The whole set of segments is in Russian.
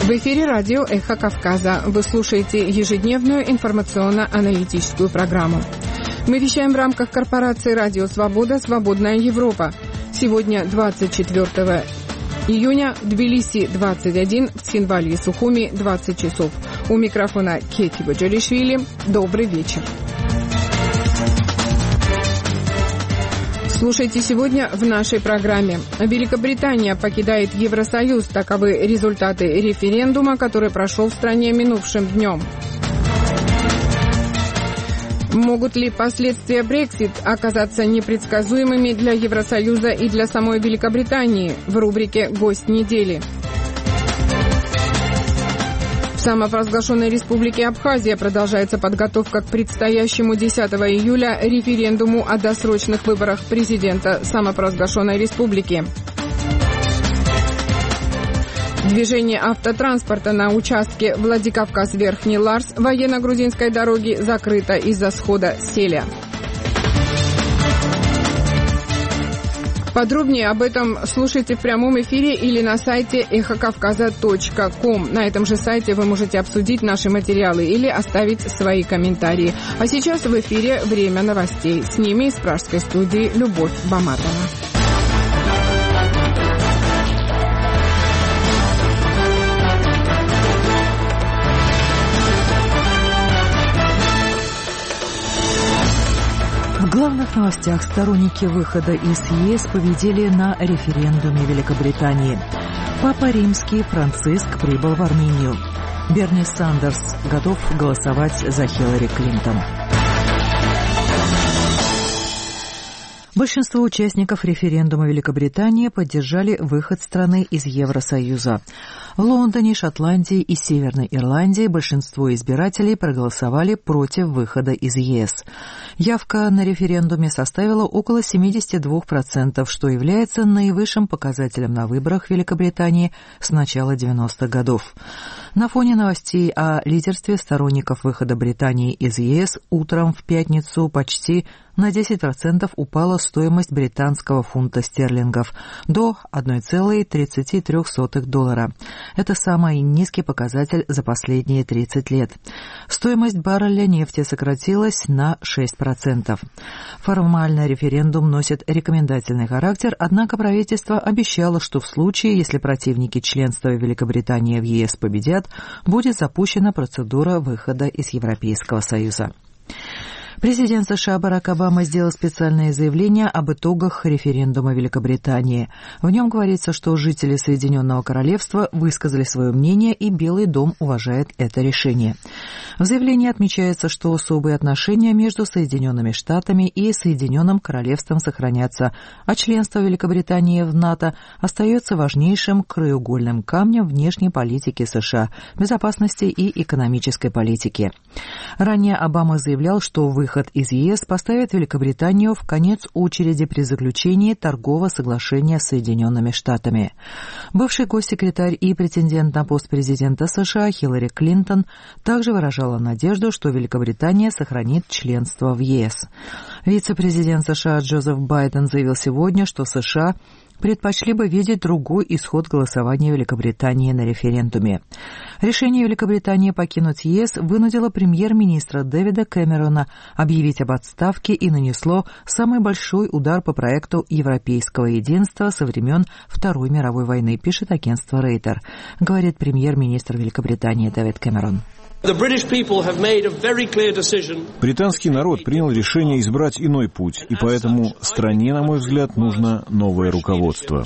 В эфире радио «Эхо Кавказа». Вы слушаете ежедневную информационно-аналитическую программу. Мы вещаем в рамках корпорации «Радио Свобода. Свободная Европа». Сегодня 24 июня, в Тбилиси 21, в Цхинвале и Сухуми 20 часов. У микрофона Кети Баджалишвили. Добрый вечер. Слушайте сегодня в нашей программе. Великобритания покидает Евросоюз. Таковы результаты референдума, который прошел в стране минувшим днем. Могут ли последствия Brexit оказаться непредсказуемыми для Евросоюза и для самой Великобритании? В рубрике «Гость недели». В самопровозглашенной республике Абхазия продолжается подготовка к предстоящему 10 июля референдуму о досрочных выборах президента самопровозглашенной республики. Движение автотранспорта на участке Владикавказ-Верхний Ларс военно-грузинской дороги закрыто из-за схода селя. Подробнее об этом слушайте в прямом эфире или на сайте эхокавказа.ком. На этом же сайте вы можете обсудить наши материалы или оставить свои комментарии. А сейчас в эфире время новостей. С ними из пражской студии Любовь Баматова. В главных новостях сторонники выхода из ЕС победили на референдуме Великобритании. Папа Римский Франциск прибыл в Армению. Берни Сандерс готов голосовать за Хиллари Клинтон. Большинство участников референдума Великобритании поддержали выход страны из Евросоюза. В Лондоне, Шотландии и Северной Ирландии большинство избирателей проголосовали против выхода из ЕС. Явка на референдуме составила около 72%, что является наивысшим показателем на выборах в Великобритании с начала 90-х годов. На фоне новостей о лидерстве сторонников выхода Британии из ЕС утром в пятницу почти на 10% упала стоимость британского фунта стерлингов до 1,33 доллара. Это самый низкий показатель за последние 30 лет. Стоимость барреля нефти сократилась на 6%. Формально референдум носит рекомендательный характер, однако правительство обещало, что в случае, если противники членства Великобритании в ЕС победят, будет запущена процедура выхода из Европейского Союза. Президент США Барак Обама сделал специальное заявление об итогах референдума Великобритании. В нем говорится, что жители Соединенного Королевства высказали свое мнение, и Белый дом уважает это решение. В заявлении отмечается, что особые отношения между Соединенными Штатами и Соединенным Королевством сохранятся, а членство Великобритании в НАТО остается важнейшим краеугольным камнем внешней политики США, безопасности и экономической политики. Ранее Обама заявлял, что выход из ЕС поставит Великобританию в конец очереди при заключении торгового соглашения с Соединенными Штатами. Бывший госсекретарь и претендент на пост президента США Хиллари Клинтон также выражала надежду, что Великобритания сохранит членство в ЕС. Вице-президент США Джозеф Байден заявил сегодня, что США предпочли бы видеть другой исход голосования Великобритании на референдуме. Решение Великобритании покинуть ЕС вынудило премьер-министра Дэвида Кэмерона объявить об отставке и нанесло самый большой удар по проекту европейского единства со времен Второй мировой войны, пишет агентство Рейтер, говорит премьер-министр Великобритании Дэвид Кэмерон. Британский народ принял решение избрать иной путь, и поэтому стране, на мой взгляд, нужно новое руководство.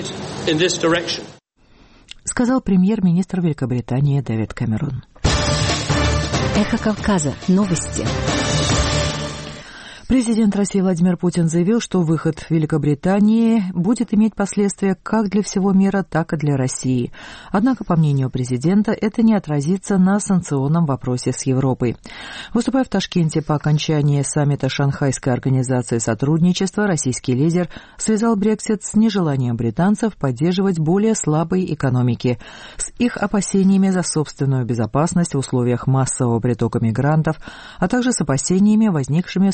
Сказал премьер-министр Великобритании Дэвид Кэмерон. Эхо Кавказа. Новости. Президент России Владимир Путин заявил, что выход Великобритании будет иметь последствия как для всего мира, так и для России. Однако, по мнению президента, это не отразится на санкционном вопросе с Европой. Выступая в Ташкенте по окончании саммита Шанхайской организации сотрудничества, российский лидер связал Брексит с нежеланием британцев поддерживать более слабые экономики, с их опасениями за собственную безопасность в условиях массового притока мигрантов, а также с опасениями, возникшими в связи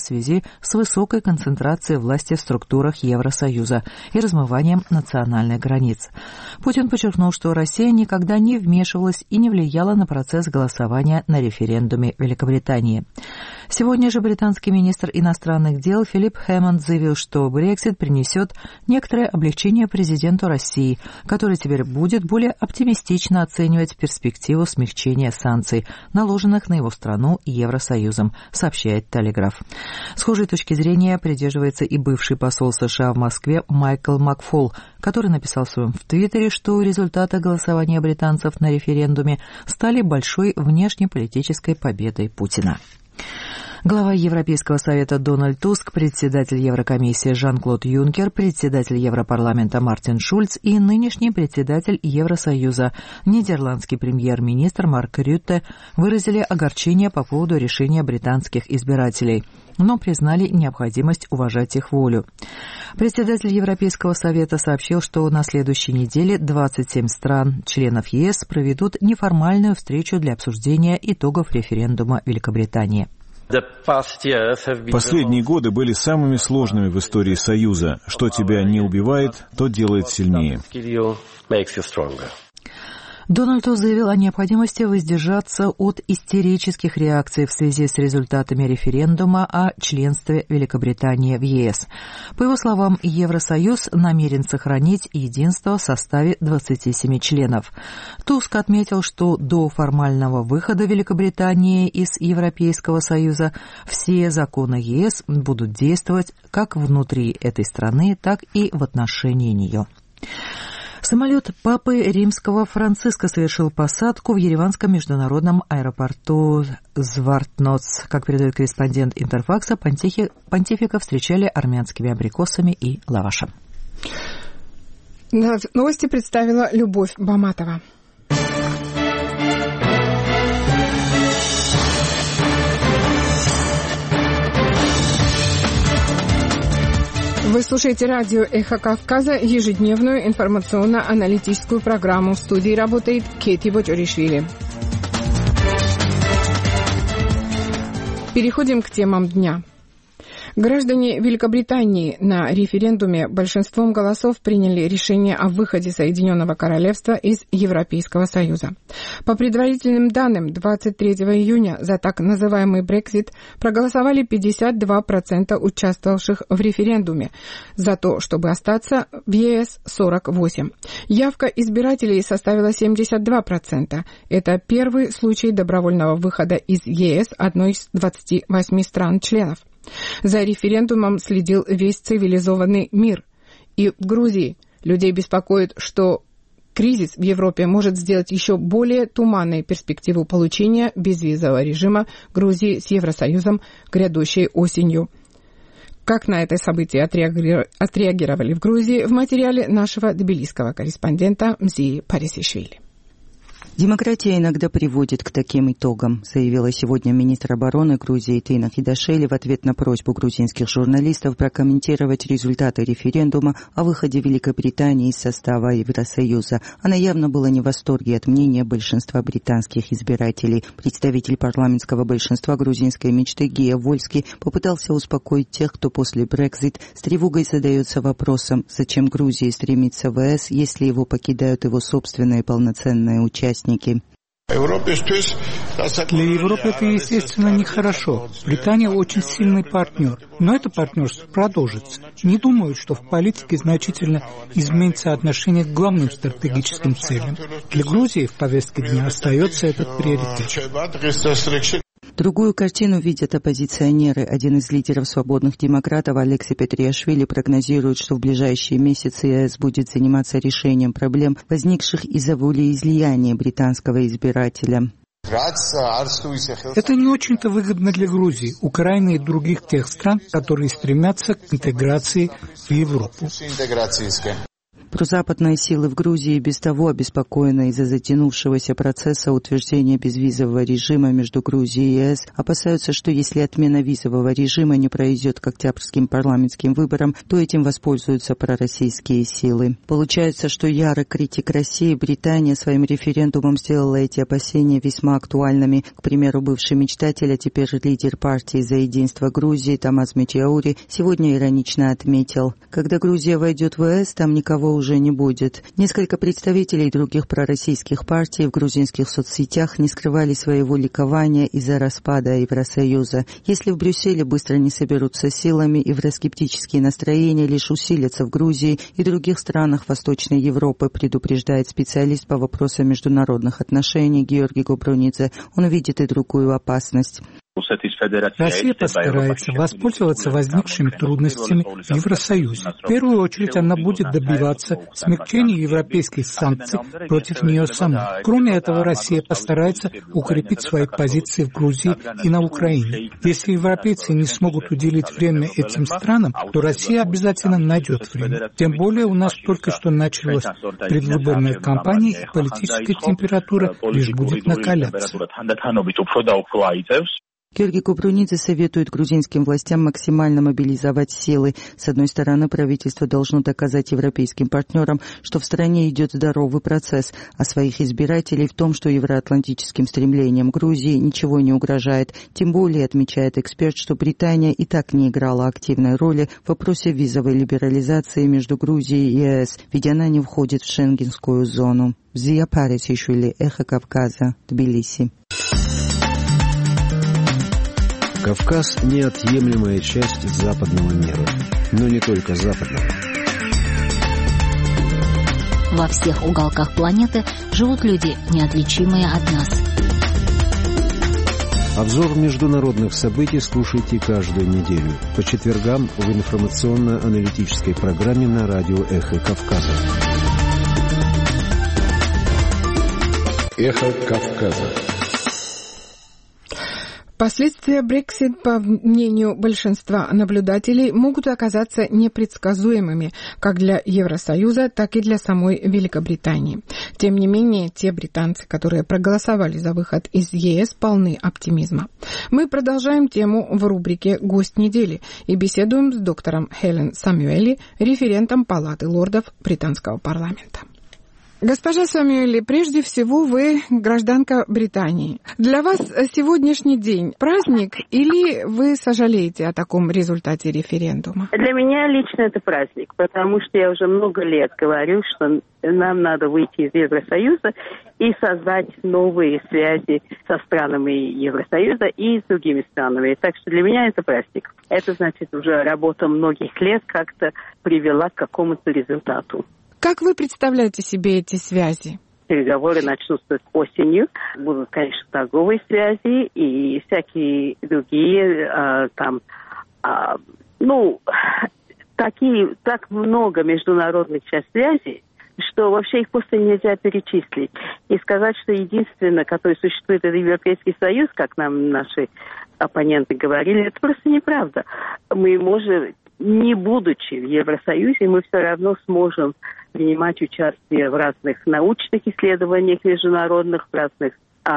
с высокой концентрацией власти в структурах Евросоюза и размыванием национальных границ. Путин подчеркнул, что Россия никогда не вмешивалась и не влияла на процесс голосования на референдуме Великобритании. Сегодня же британский министр иностранных дел Филипп Хэммонд заявил, что Брексит принесет некоторое облегчение президенту России, который теперь будет более оптимистично оценивать перспективу смягчения санкций, наложенных на его страну Евросоюзом, сообщает Телеграф. Схожей точки зрения придерживается и бывший посол США в Москве Майкл Макфол, который написал в своем Твиттере, что результаты голосования британцев на референдуме стали большой внешнеполитической победой Путина. Глава Европейского совета Дональд Туск, председатель Еврокомиссии Жан-Клод Юнкер, председатель Европарламента Мартин Шульц и нынешний председатель Евросоюза, нидерландский премьер-министр Марк Рютте, выразили огорчение по поводу решения британских избирателей, но признали необходимость уважать их волю. Председатель Европейского совета сообщил, что на следующей неделе 27 стран-членов ЕС проведут неформальную встречу для обсуждения итогов референдума Великобритании. Последние годы были самыми сложными в истории Союза. Что тебя не убивает, то делает сильнее. Дональд Туск заявил о необходимости воздержаться от истерических реакций в связи с результатами референдума о членстве Великобритании в ЕС. По его словам, Евросоюз намерен сохранить единство в составе 27 членов. Туск отметил, что до формального выхода Великобритании из Европейского Союза все законы ЕС будут действовать как внутри этой страны, так и в отношении нее. Самолет Папы Римского Франциска совершил посадку в ереванском международном аэропорту Звартноц. Как передает корреспондент Интерфакса, понтифика встречали армянскими абрикосами и лавашем. Новости представила Любовь Баматова. Вы слушаете радио «Эхо Кавказа», ежедневную информационно-аналитическую программу. В студии работает Кети Бочоришвили. Переходим к темам дня. Граждане Великобритании на референдуме большинством голосов приняли решение о выходе Соединенного Королевства из Европейского Союза. По предварительным данным, 23 июня за так называемый Брексит проголосовали 52% участвовавших в референдуме, за то, чтобы остаться в ЕС 48%. Явка избирателей составила 72%. Это первый случай добровольного выхода из ЕС одной из 28 стран-членов. За референдумом следил весь цивилизованный мир. И в Грузии людей беспокоит, что кризис в Европе может сделать еще более туманной перспективу получения безвизового режима Грузии с Евросоюзом грядущей осенью. Как на это событие отреагировали в Грузии, в материале нашего тбилисского корреспондента Мзии Парисишвили. Демократия иногда приводит к таким итогам, заявила сегодня министр обороны Грузии Тина Хидашели в ответ на просьбу грузинских журналистов прокомментировать результаты референдума о выходе Великобритании из состава Евросоюза. Она явно была не в восторге от мнения большинства британских избирателей. Представитель парламентского большинства грузинской мечты Гия Вольский попытался успокоить тех, кто после Брексит с тревогой задается вопросом, зачем Грузии стремится в ЕС, если его покидают его собственные полноценные участники. Для Европы это, естественно, нехорошо. Британия очень сильный партнер, но это партнерство продолжится. Не думаю, что в политике значительно изменится отношение к главным стратегическим целям. Для Грузии в повестке дня остается этот приоритет. Другую картину видят оппозиционеры. Один из лидеров свободных демократов, Алекси Петриашвили, прогнозирует, что в ближайшие месяцы ЕС будет заниматься решением проблем, возникших из-за волеизлияния британского избирателя. Это не очень-то выгодно для Грузии, Украины и других тех стран, которые стремятся к интеграции в Европу. Прозападные силы в Грузии без того обеспокоены из-за затянувшегося процесса утверждения безвизового режима между Грузией и ЕС, опасаются, что если отмена визового режима не пройдет к октябрьским парламентским выборам, то этим воспользуются пророссийские силы. Получается, что ярый критик России Британия своим референдумом сделала эти опасения весьма актуальными. К примеру, бывший мечтатель, а теперь лидер партии «За единство Грузии» Тамас Метеури сегодня иронично отметил: когда Грузия войдет в ЕС, там никого уже не будет. Несколько представителей других пророссийских партий в грузинских соцсетях не скрывали своего ликования из-за распада Евросоюза. Если в Брюсселе быстро не соберутся силами, евроскептические настроения лишь усилятся в Грузии и других странах Восточной Европы, предупреждает специалист по вопросам международных отношений Георгий Губрунидзе. Он видит и другую опасность. Россия постарается воспользоваться возникшими трудностями в Евросоюзе. В первую очередь она будет добиваться смягчения европейских санкций против нее самой. Кроме этого, Россия постарается укрепить свои позиции в Грузии и на Украине. Если европейцы не смогут уделить время этим странам, то Россия обязательно найдет время. Тем более у нас только что началась предвыборная кампания, и политическая температура лишь будет накаляться. Георгий Губрунидзе советует грузинским властям максимально мобилизовать силы. С одной стороны, правительство должно доказать европейским партнерам, что в стране идет здоровый процесс, а своих избирателей в том, что евроатлантическим стремлениям Грузии ничего не угрожает. Тем более, отмечает эксперт, что Британия и так не играла активной роли в вопросе визовой либерализации между Грузией и ЕС, ведь она не входит в шенгенскую зону. Зия Парисишвили, Эхо Кавказа, Тбилиси. Кавказ – неотъемлемая часть западного мира, но не только западного. Во всех уголках планеты живут люди, неотличимые от нас. Обзор международных событий слушайте каждую неделю по четвергам в информационно-аналитической программе на радио «Эхо Кавказа». «Эхо Кавказа». Последствия Brexit, по мнению большинства наблюдателей, могут оказаться непредсказуемыми как для Евросоюза, так и для самой Великобритании. Тем не менее, те британцы, которые проголосовали за выход из ЕС, полны оптимизма. Мы продолжаем тему в рубрике «Гость недели» и беседуем с доктором Хелен Самюэли, референтом Палаты лордов британского парламента. Госпожа Самюэли, прежде всего вы гражданка Британии. Для вас сегодняшний день праздник или вы сожалеете о таком результате референдума? Для меня лично это праздник, потому что я уже много лет говорю, что нам надо выйти из Евросоюза и создать новые связи со странами Евросоюза и с другими странами. Так что для меня это праздник. Это значит, уже работа многих лет как-то привела к какому-то результату. Как вы представляете себе эти связи? Переговоры начнутся осенью. Будут, конечно, торговые связи и всякие другие так много международных связей, что вообще их просто нельзя перечислить. И сказать, что единственное, которое существует, это Европейский Союз, как нам наши оппоненты говорили, это просто неправда. Мы можем, не будучи в Евросоюзе, мы все равно сможем принимать участие в разных научных исследованиях международных, в разных,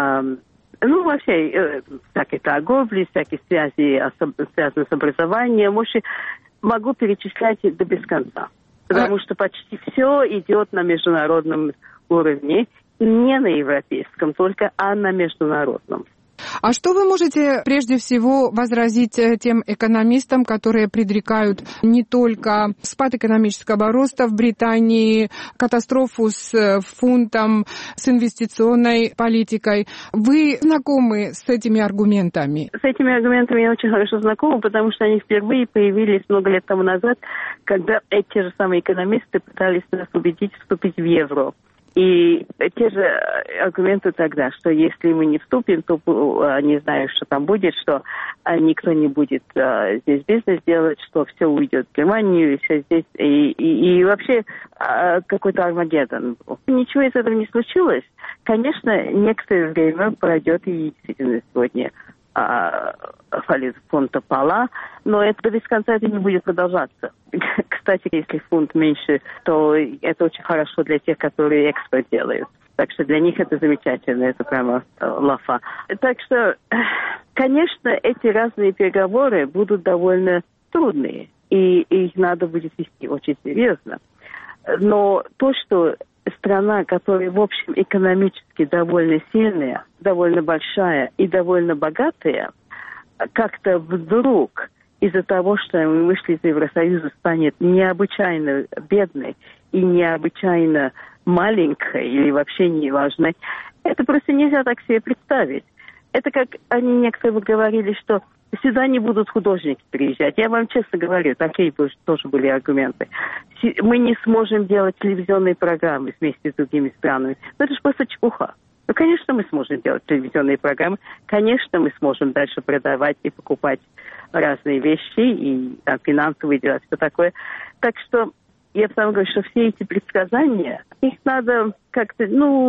всякой торговле, всякие связи, связанные с образованием. Могу перечислять до без конца. Потому что почти все идет на международном уровне, не на европейском только, а на международном. А что вы можете прежде всего возразить тем экономистам, которые предрекают не только спад экономического роста в Британии, катастрофу с фунтом, с инвестиционной политикой? Вы знакомы с этими аргументами? С этими аргументами я очень хорошо знакома, потому что они впервые появились много лет тому назад, когда эти же самые экономисты пытались нас убедить вступить в евро. И те же аргументы тогда, что если мы не вступим, то не знаю, что там будет, что никто не будет здесь бизнес делать, что все уйдет в Германию, и все здесь, и вообще какой-то Армагеддон был. Ничего из этого не случилось. Конечно, некоторое время пройдет, и действительно сегодня фунта пола, но это без конца это не будет продолжаться. Кстати, если фунт меньше, то это очень хорошо для тех, которые экспорт делают. Так что для них это замечательно, это прямо лафа. Так что, конечно, эти разные переговоры будут довольно трудные, и их надо будет вести очень серьезно. Но то, что страна, которая, в общем, экономически довольно сильная, довольно большая и довольно богатая, как-то вдруг из-за того, что мы вышли из Евросоюза, станет необычайно бедной и необычайно маленькой или вообще неважной, это просто нельзя так себе представить. Это как они некоторые говорили, что сюда не будут художники приезжать. Я вам честно говорю, такие тоже были аргументы. Мы не сможем делать телевизионные программы вместе с другими странами. Но это же просто чепуха. Ну, конечно, мы сможем делать телевизионные программы. Конечно, мы сможем дальше продавать и покупать разные вещи и финансовые дела, все такое. Так что я потому говорю, что все эти предсказания, их надо как-то,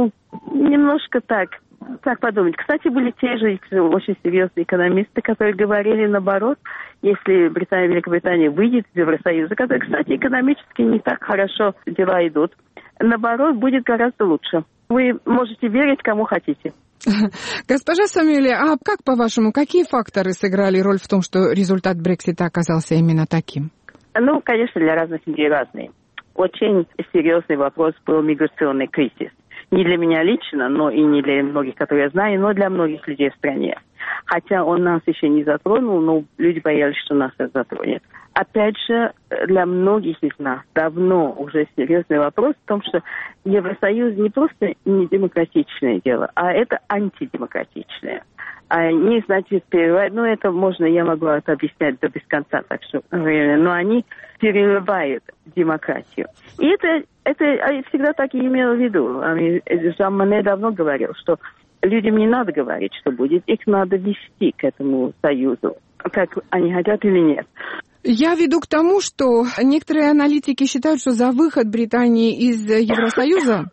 немножко так подумать. Кстати, были те же очень серьезные экономисты, которые говорили наоборот, если Великобритания выйдет из Евросоюза, которые, кстати, экономически не так хорошо дела идут, наоборот, будет гораздо лучше. Вы можете верить, кому хотите. Госпожа Самуэле, а как, по-вашему, какие факторы сыграли роль в том, что результат Брексита оказался именно таким? Конечно, для разных людей разные. Очень серьезный вопрос был миграционный кризис. Не для меня лично, но и не для многих, которые я знаю, но для многих людей в стране. Хотя он нас еще не затронул, но люди боялись, что нас это затронет. Опять же, для многих из нас давно уже серьезный вопрос в том, что Евросоюз не просто не демократичное дело, а это антидемократичное. Они, значит, это можно, я могу это объяснять до без конца, так что, но они перерывают демократию. И это всегда так и имел в виду. Жан Моне давно говорил, что людям не надо говорить, что будет, их надо вести к этому союзу, как они хотят или нет. Я веду к тому, что некоторые аналитики считают, что за выход Британии из Евросоюза...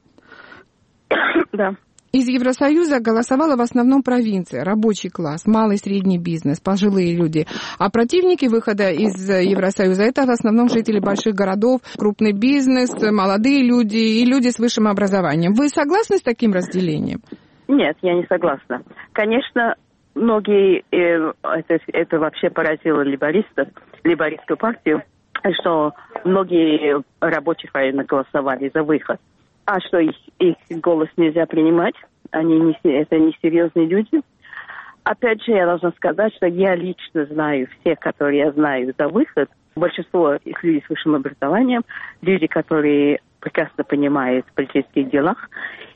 Да. Из Евросоюза голосовала в основном провинция, рабочий класс, малый и средний бизнес, пожилые люди. А противники выхода из Евросоюза – это в основном жители больших городов, крупный бизнес, молодые люди и люди с высшим образованием. Вы согласны с таким разделением? Нет, я не согласна. Конечно, многие, это вообще поразило лейбористскую партию, что многие рабочих районов голосовали за выход. А что, их голос нельзя принимать? Это несерьезные люди? Опять же, я должна сказать, что я лично знаю всех, которые я знаю за выход. Большинство их людей с высшим образованием, люди, которые прекрасно понимают в политических делах.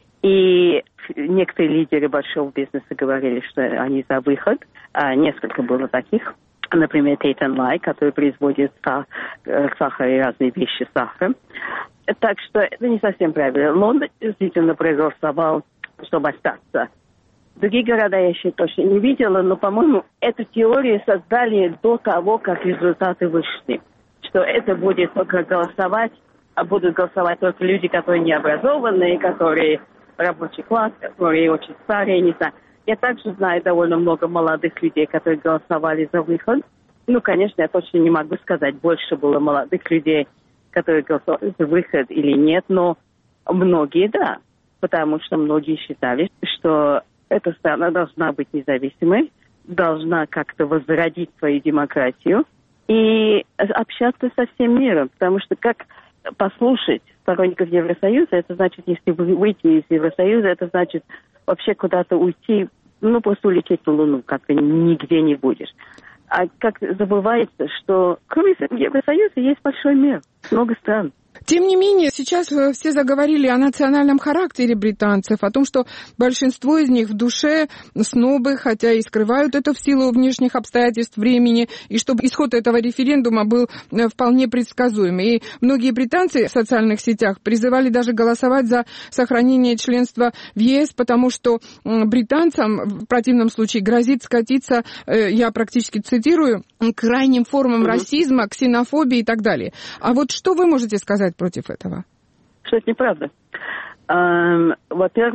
И некоторые лидеры большого бизнеса говорили, что они за выход. Несколько было таких. Например, Tate & Lyle, который производит сахар и разные вещи с сахаром. Так что это не совсем правильно. Лондон действительно проголосовал, чтобы остаться. Другие города я еще точно не видела, но, по-моему, эту теорию создали до того, как результаты вышли. Что это будет только голосовать, а будут голосовать только люди, которые необразованные, которые рабочий класс, которые очень старые, не знаю. Я также знаю довольно много молодых людей, которые голосовали за выход. Конечно, я точно не могу сказать, больше было молодых людей, которые голосовали за выход или нет, но многие да, потому что многие считали, что эта страна должна быть независимой, должна как-то возродить свою демократию и общаться со всем миром, потому что как послушать сторонников Евросоюза, это значит, если выйти из Евросоюза, это значит вообще куда-то уйти, просто улететь на Луну, как-то нигде не будешь. А как забывается, что кроме Евросоюза есть большой мир, много стран. Тем не менее, сейчас все заговорили о национальном характере британцев, о том, что большинство из них в душе снобы, хотя и скрывают это в силу внешних обстоятельств времени, и чтобы исход этого референдума был вполне предсказуемый. И многие британцы в социальных сетях призывали даже голосовать за сохранение членства в ЕС, потому что британцам в противном случае грозит скатиться, я практически цитирую, к крайним формам расизма, ксенофобии и так далее. А вот что вы можете сказать против этого? Что это неправда. Во-первых,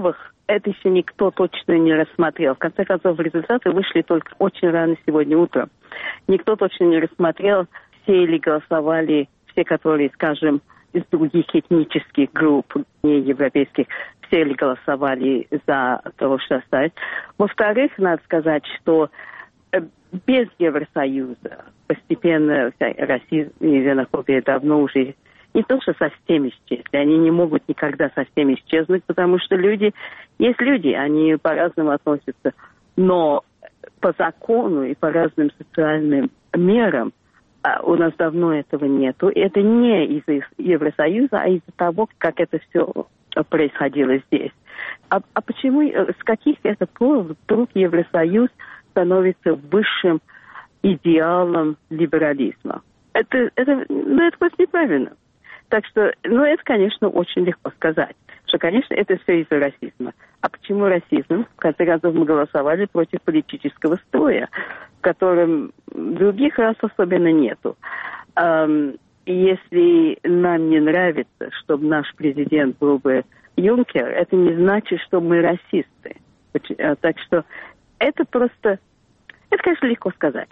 это еще никто точно не рассмотрел. В конце концов, результаты вышли только очень рано сегодня утром. Никто точно не рассмотрел, все ли голосовали, все, которые, скажем, из других этнических групп, не европейских, все ли голосовали за того, что оставить. Во-вторых, надо сказать, что без Евросоюза постепенно расизм и ксенофобия давно уже не то, что совсем исчезли. Они не могут никогда совсем исчезнуть, потому что люди, они по-разному относятся. Но по закону и по разным социальным мерам у нас давно этого нету. И это не из-за Евросоюза, а из-за того, как это все происходило здесь. А почему, с каких это пор вдруг Евросоюз становится высшим идеалом либерализма? Это просто неправильно. Так что, это, конечно, очень легко сказать, что, конечно, это все из-за расизма. А почему расизм? В конце концов, мы голосовали против политического строя, в котором других рас особенно нету. Если нам не нравится, чтобы наш президент был бы Юнкер, это не значит, что мы расисты. Так что это, конечно, легко сказать.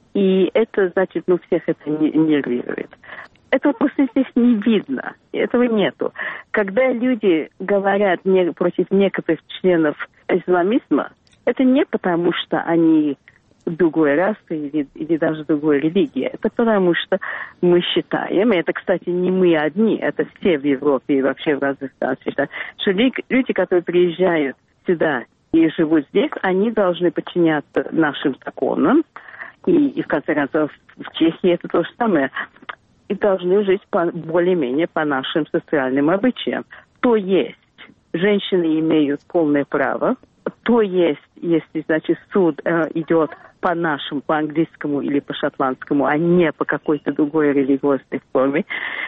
И это, значит, всех это нервирует. Этого просто здесь не видно, этого нету. Когда люди говорят против некоторых членов исламизма, это не потому, что они другой расы или даже другой религии. Это потому, что мы считаем, и это, кстати, не мы одни, это все в Европе и вообще в разных странах считают, что люди, которые приезжают сюда и живут здесь, они должны подчиняться нашим законам. И в конце концов, в Чехии это то же самое. И должны жить более-менее по нашим социальным обычаям. То есть, женщины имеют полное право, то есть, если, значит, суд идет по нашему, по английскому или по шотландскому, а не по какой-то другой религиозной форме.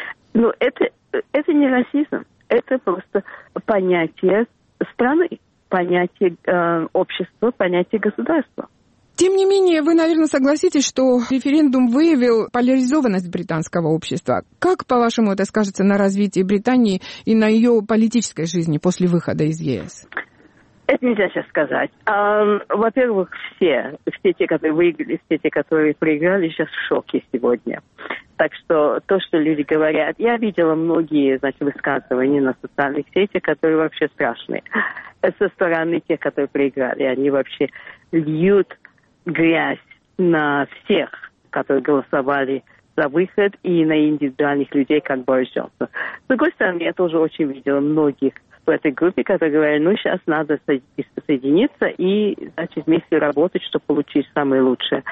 Но это не расизм, это просто понятие страны, понятие общества, понятие государства. Тем не менее, вы, наверное, согласитесь, что референдум выявил поляризованность британского общества. Как, по-вашему, это скажется на развитии Британии и на ее политической жизни после выхода из ЕС? Это нельзя сейчас сказать. Во-первых, все те, которые выиграли, все те, которые проиграли, сейчас в шоке сегодня. Так что то, что люди говорят, я видела многие, значит, высказывания на социальных сетях, которые вообще страшные. Со стороны тех, которые проиграли, они вообще льют грязь на всех, которые голосовали за выход, и на индивидуальных людей, как Борис Джонсон. С другой стороны, я тоже очень видела многих в этой группе, которые говорят, сейчас надо соединиться и, значит, вместе работать, чтобы получить самое лучшее.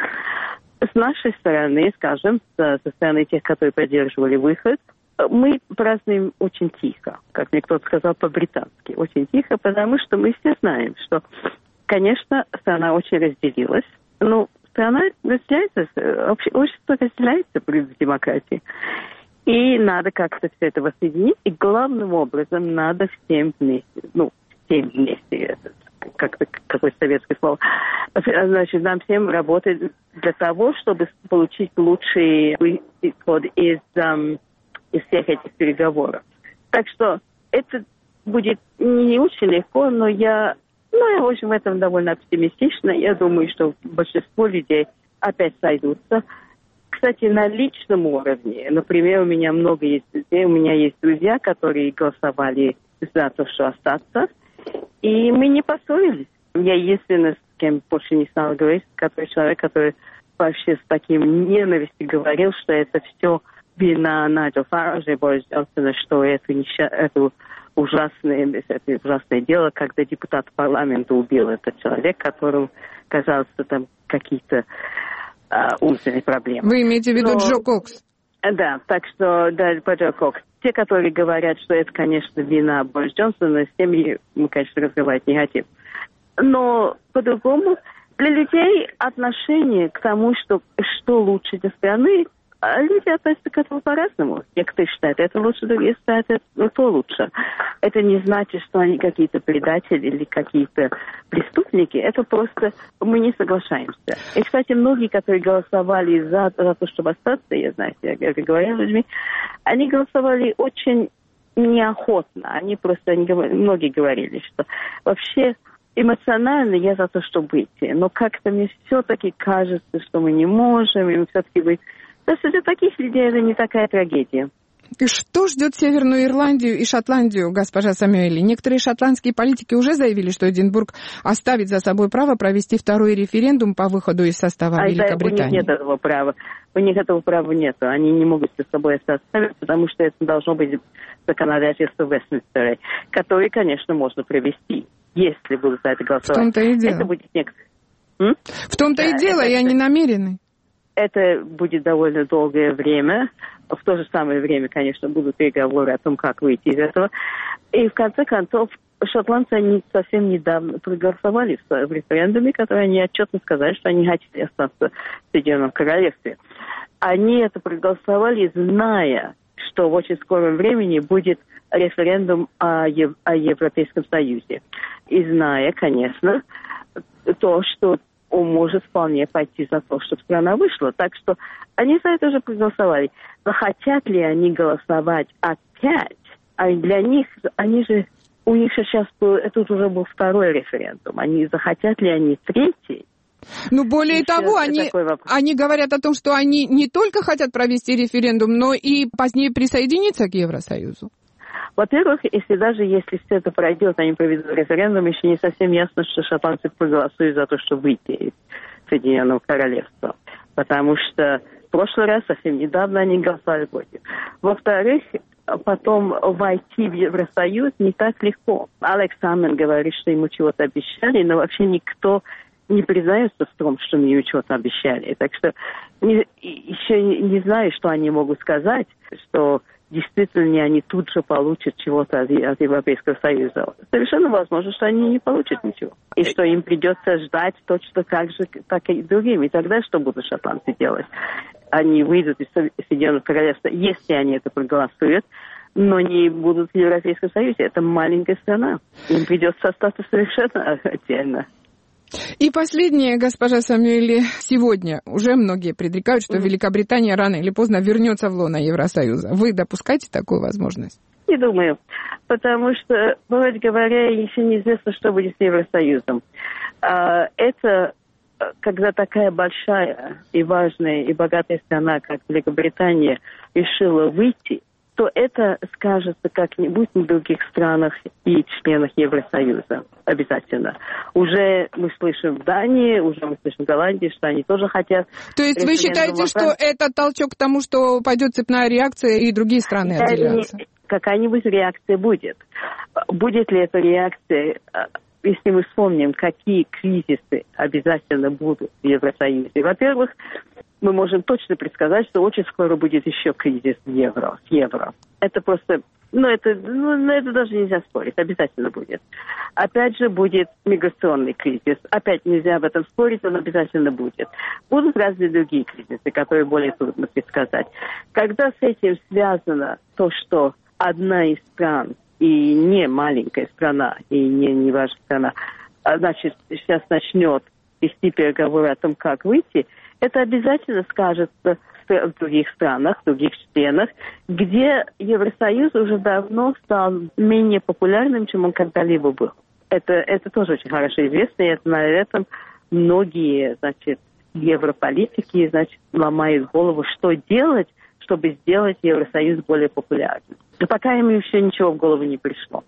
С нашей стороны, скажем, со стороны тех, которые поддерживали выход, мы празднуем очень тихо, как мне кто-то сказал по-британски, очень тихо, потому что мы все знаем, что, конечно, страна очень разделилась. Страна разделяется, общество разделяется при демократии. И надо как-то все это воссоединить. И главным образом надо всем вместе, какое советское слово, значит, нам всем работать для того, чтобы получить лучший исход из всех этих переговоров. Так что это будет не очень легко, но я в общем, в этом довольно оптимистично. Я думаю, что большинство людей опять сойдутся. Кстати, на личном уровне, например, у меня много есть друзей, у меня есть друзья, которые голосовали за то, что остаться, и мы не поссорились. Я единственная, с кем больше не стала говорить, человек, который вообще с таким ненавистью говорил, что это все вина Найджела Фараджа и Бориса Джонсона, что это ужасное дело, когда депутат парламента убил этот человек, которому, казалось, там какие-то умственные проблемы. Вы имеете в виду Джо Кокс? Да, так что, по Джо Кокс. Те, которые говорят, что это, конечно, вина Бориса Джонсона, с теми мы, конечно, разговаривать не хотим. Но по-другому, для людей отношение к тому, что лучше для страны, люди относятся к этому по-разному. Некоторые считают это лучше, другие считают это то лучше. Это не значит, что они какие-то предатели или какие-то преступники. Это просто мы не соглашаемся. И, кстати, многие, которые голосовали за то, чтобы остаться, я знаю, я говорила с людьми, они голосовали очень неохотно. Многие говорили, что вообще эмоционально я за то, чтобы выйти. Но как-то мне все-таки кажется, что мы не можем, и мы все-таки выйти. То есть для таких людей это не такая трагедия. И что ждет Северную Ирландию и Шотландию, госпожа Самюэли? Некоторые шотландские политики уже заявили, что Эдинбург оставит за собой право провести второй референдум по выходу из состава Великобритании. У них нет этого права. У них этого права нет. Они не могут за собой это оставить, потому что это должно быть законодательство Вестминстера, которое, конечно, можно провести, если будут за это голосовать. В том-то и дело. Это будет В том-то и дело, и они намерены. Это будет довольно долгое время. В то же самое время, конечно, будут переговоры о том, как выйти из этого. И в конце концов, шотландцы, они совсем недавно проголосовали в референдуме, который они отчетно сказали, что они хотят остаться в Соединенном Королевстве. Они это проголосовали, зная, что в очень скором времени будет референдум о Европейском Союзе. И зная, конечно, то, что он может вполне пойти за то, чтобы страна вышла. Так что они за это уже проголосовали. Но хотят ли они голосовать опять? А для них, у них сейчас это уже был второй референдум. Захотят ли они третий? Ну, более того, они говорят о том, что они не только хотят провести референдум, но и позднее присоединиться к Евросоюзу. Во-первых, если все это пройдет, они проведут референдум, еще не совсем ясно, что шотландцы проголосуют за то, чтобы выйти из Соединенного Королевства. Потому что в прошлый раз, совсем недавно, они голосовали против. Во-вторых, потом войти в Евросоюз не так легко. Алекс Салмон говорит, что ему чего-то обещали, но вообще никто не признается в том, что ему чего-то обещали. Так что еще не знаю, что они могут сказать, что действительно они тут же получат чего-то от Европейского Союза. Совершенно возможно, что они не получат ничего. И что им придется ждать точно так же, как и другим. И тогда что будут шотландцы делать? Они выйдут из Соединенного Королевства, если они это проголосуют, но не будут в Европейском Союзе. Это маленькая страна. Им придется остаться совершенно отдельно. И последнее, госпожа Самюэли, сегодня уже многие предрекают, что Великобритания рано или поздно вернется в лоно Евросоюза. Вы допускаете такую возможность? Не думаю, потому что, бывает говоря, еще неизвестно, что будет с Евросоюзом. Это когда такая большая и важная и богатая страна, как Великобритания, решила выйти, то это скажется как-нибудь в других странах и членах Евросоюза. Обязательно. Уже мы слышим в Дании, уже мы слышим в Голландии, что они тоже хотят. То есть вы считаете, что это толчок к тому, что пойдет цепная реакция и другие страны отделятся? Какая-нибудь реакция будет. Будет ли эта реакция, если мы вспомним, какие кризисы обязательно будут в Евросоюзе? Во-первых, мы можем точно предсказать, что очень скоро будет еще кризис с евро. Это просто, это даже нельзя спорить, обязательно будет. Опять же будет миграционный кризис. Опять нельзя об этом спорить, он обязательно будет. Будут разные другие кризисы, которые более трудно предсказать. Когда с этим связано то, что одна из стран, и не маленькая страна, и не важная страна, значит, сейчас начнет вести переговоры о том, как выйти, это обязательно скажется в других странах, в других членах, где Евросоюз уже давно стал менее популярным, чем он когда-либо был. Это тоже очень хорошо известно, и на этом многие, европолитики, ломают голову, что делать, чтобы сделать Евросоюз более популярным. Но пока им еще ничего в голову не пришло.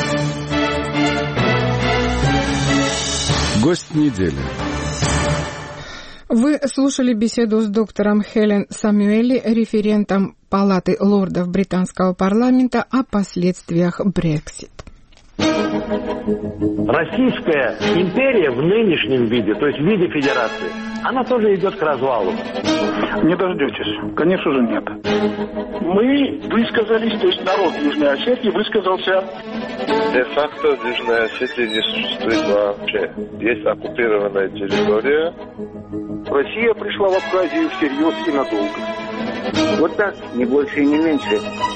Гость недели. Вы слушали беседу с доктором Хелен Самюэли, референтом Палаты лордов британского парламента о последствиях Брексит. Российская империя в нынешнем виде, то есть в виде федерации, она тоже идет к развалу. Не дождетесь. Конечно же, нет. Мы высказались, то есть народ Южной Осетии высказался. Де-факто Южной Осетии не существует вообще. Есть оккупированная территория. Россия пришла в Абхазию всерьез и надолго. Вот так, не больше и не меньше.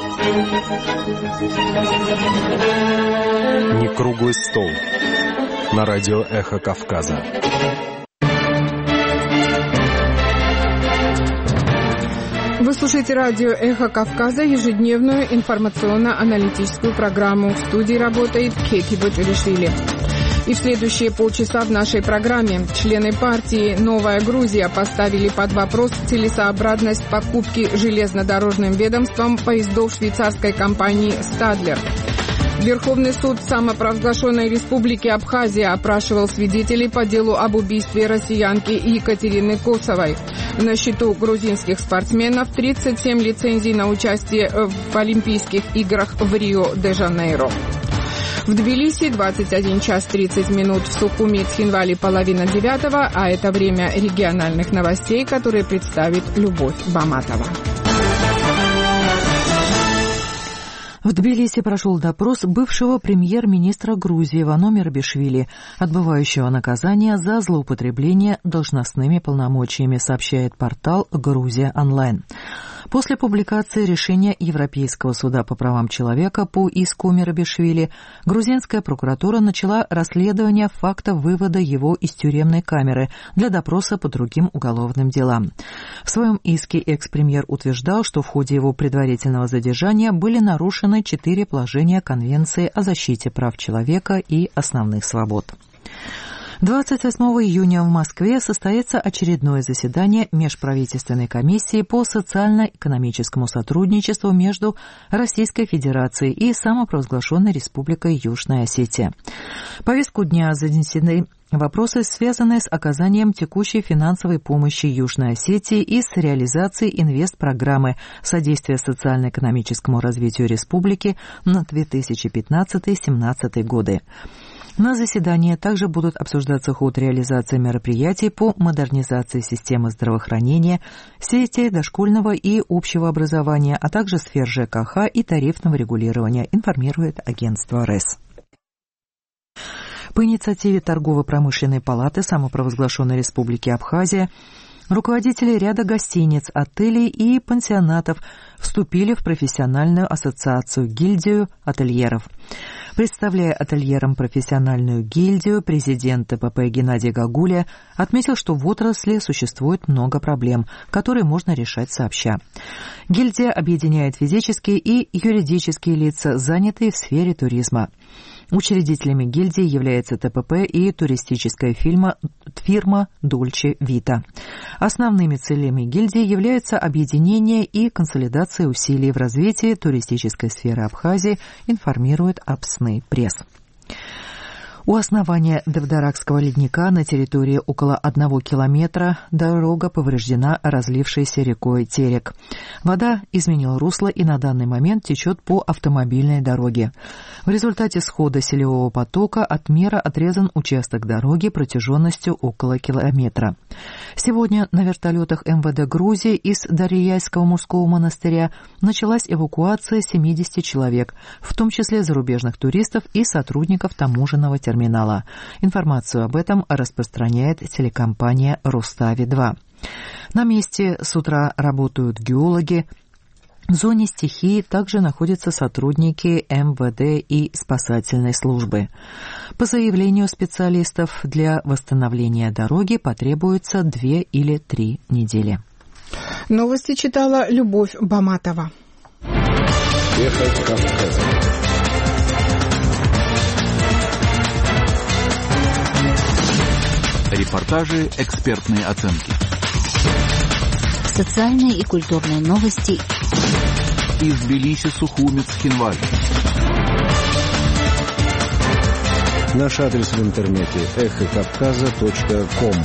Не круглый стол. На радио «Эхо Кавказа». Вы слушаете радио «Эхо Кавказа», ежедневную информационно-аналитическую программу. В студии работает Кеки Батыришвили. И в следующие полчаса в нашей программе члены партии «Новая Грузия» поставили под вопрос целесообразность покупки железнодорожным ведомством поездов швейцарской компании «Стадлер». Верховный суд самопровозглашенной республики Абхазия опрашивал свидетелей по делу об убийстве россиянки Екатерины Косовой. На счету грузинских спортсменов 37 лицензий на участие в Олимпийских играх в Рио-де-Жанейро. В Тбилиси 21 час 30 минут, в Сухуми и Цхинвали 8:30, а это время региональных новостей, которые представит Любовь Баматова. В Тбилиси прошел допрос бывшего премьер-министра Грузии Вано Мерабишвили, отбывающего наказание за злоупотребление должностными полномочиями, сообщает портал «Грузия онлайн». После публикации решения Европейского суда по правам человека по иску Мерабишвили, грузинская прокуратура начала расследование факта вывода его из тюремной камеры для допроса по другим уголовным делам. В своем иске экс-премьер утверждал, что в ходе его предварительного задержания были нарушены 4 положения Конвенции о защите прав человека и основных свобод. 28 июня в Москве состоится очередное заседание Межправительственной комиссии по социально-экономическому сотрудничеству между Российской Федерацией и самопровозглашенной Республикой Южная Осетия. В повестку дня занесены вопросы, связанные с оказанием текущей финансовой помощи Южной Осетии и с реализацией инвестпрограммы содействия социально-экономическому развитию республики на 2015-2017 годы. На заседании также будут обсуждаться ход реализации мероприятий по модернизации системы здравоохранения, сети дошкольного и общего образования, а также сфер ЖКХ и тарифного регулирования, информирует агентство РЭС. По инициативе Торгово-промышленной палаты самопровозглашенной Республики Абхазия руководители ряда гостиниц, отелей и пансионатов вступили в профессиональную ассоциацию «Гильдию ательеров». Представляя ательерам профессиональную гильдию, президент ТПП Геннадий Гагуля отметил, что в отрасли существует много проблем, которые можно решать сообща. Гильдия объединяет физические и юридические лица, занятые в сфере туризма. Учредителями гильдии является ТПП и туристическая фирма Dolce Vita. Основными целями гильдии являются объединение и консолидация усилий в развитии туристической сферы Абхазии, информирует Апсны пресс. У основания Девдаракского ледника на территории около 1 километра дорога повреждена разлившейся рекой Терек. Вода изменила русло и на данный момент течет по автомобильной дороге. В результате схода селевого потока от Мера отрезан участок дороги протяженностью около километра. Сегодня на вертолетах МВД Грузии из Дарияйского мужского монастыря началась эвакуация 70 человек, в том числе зарубежных туристов и сотрудников таможенного терминала. Информацию об этом распространяет телекомпания «Рустави-2». На месте с утра работают геологи. В зоне стихии также находятся сотрудники МВД и спасательной службы. По заявлению специалистов, для восстановления дороги потребуется 2 или 3 недели. Новости читала Любовь Баматова. Эхо Кавказа. Репортажи, экспертные оценки. Социальные и культурные новости. Из Тбилиси, Сухуми, Цхинвали. Наш адрес в интернете эхокавказа.ком.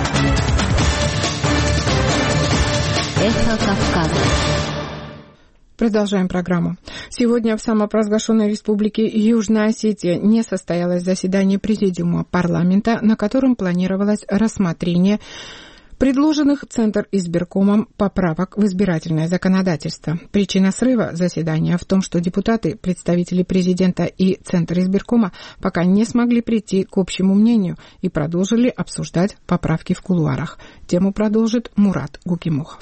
Эхо Кавказа. Продолжаем программу. Сегодня в самопровозглашенной Республике Южная Осетия не состоялось заседание Президиума парламента, на котором планировалось рассмотрение предложенных Центризбиркомом поправок в избирательное законодательство. Причина срыва заседания в том, что депутаты, представители президента и Центризбиркома пока не смогли прийти к общему мнению и продолжили обсуждать поправки в кулуарах. Тему продолжит Мурат Гукимухов.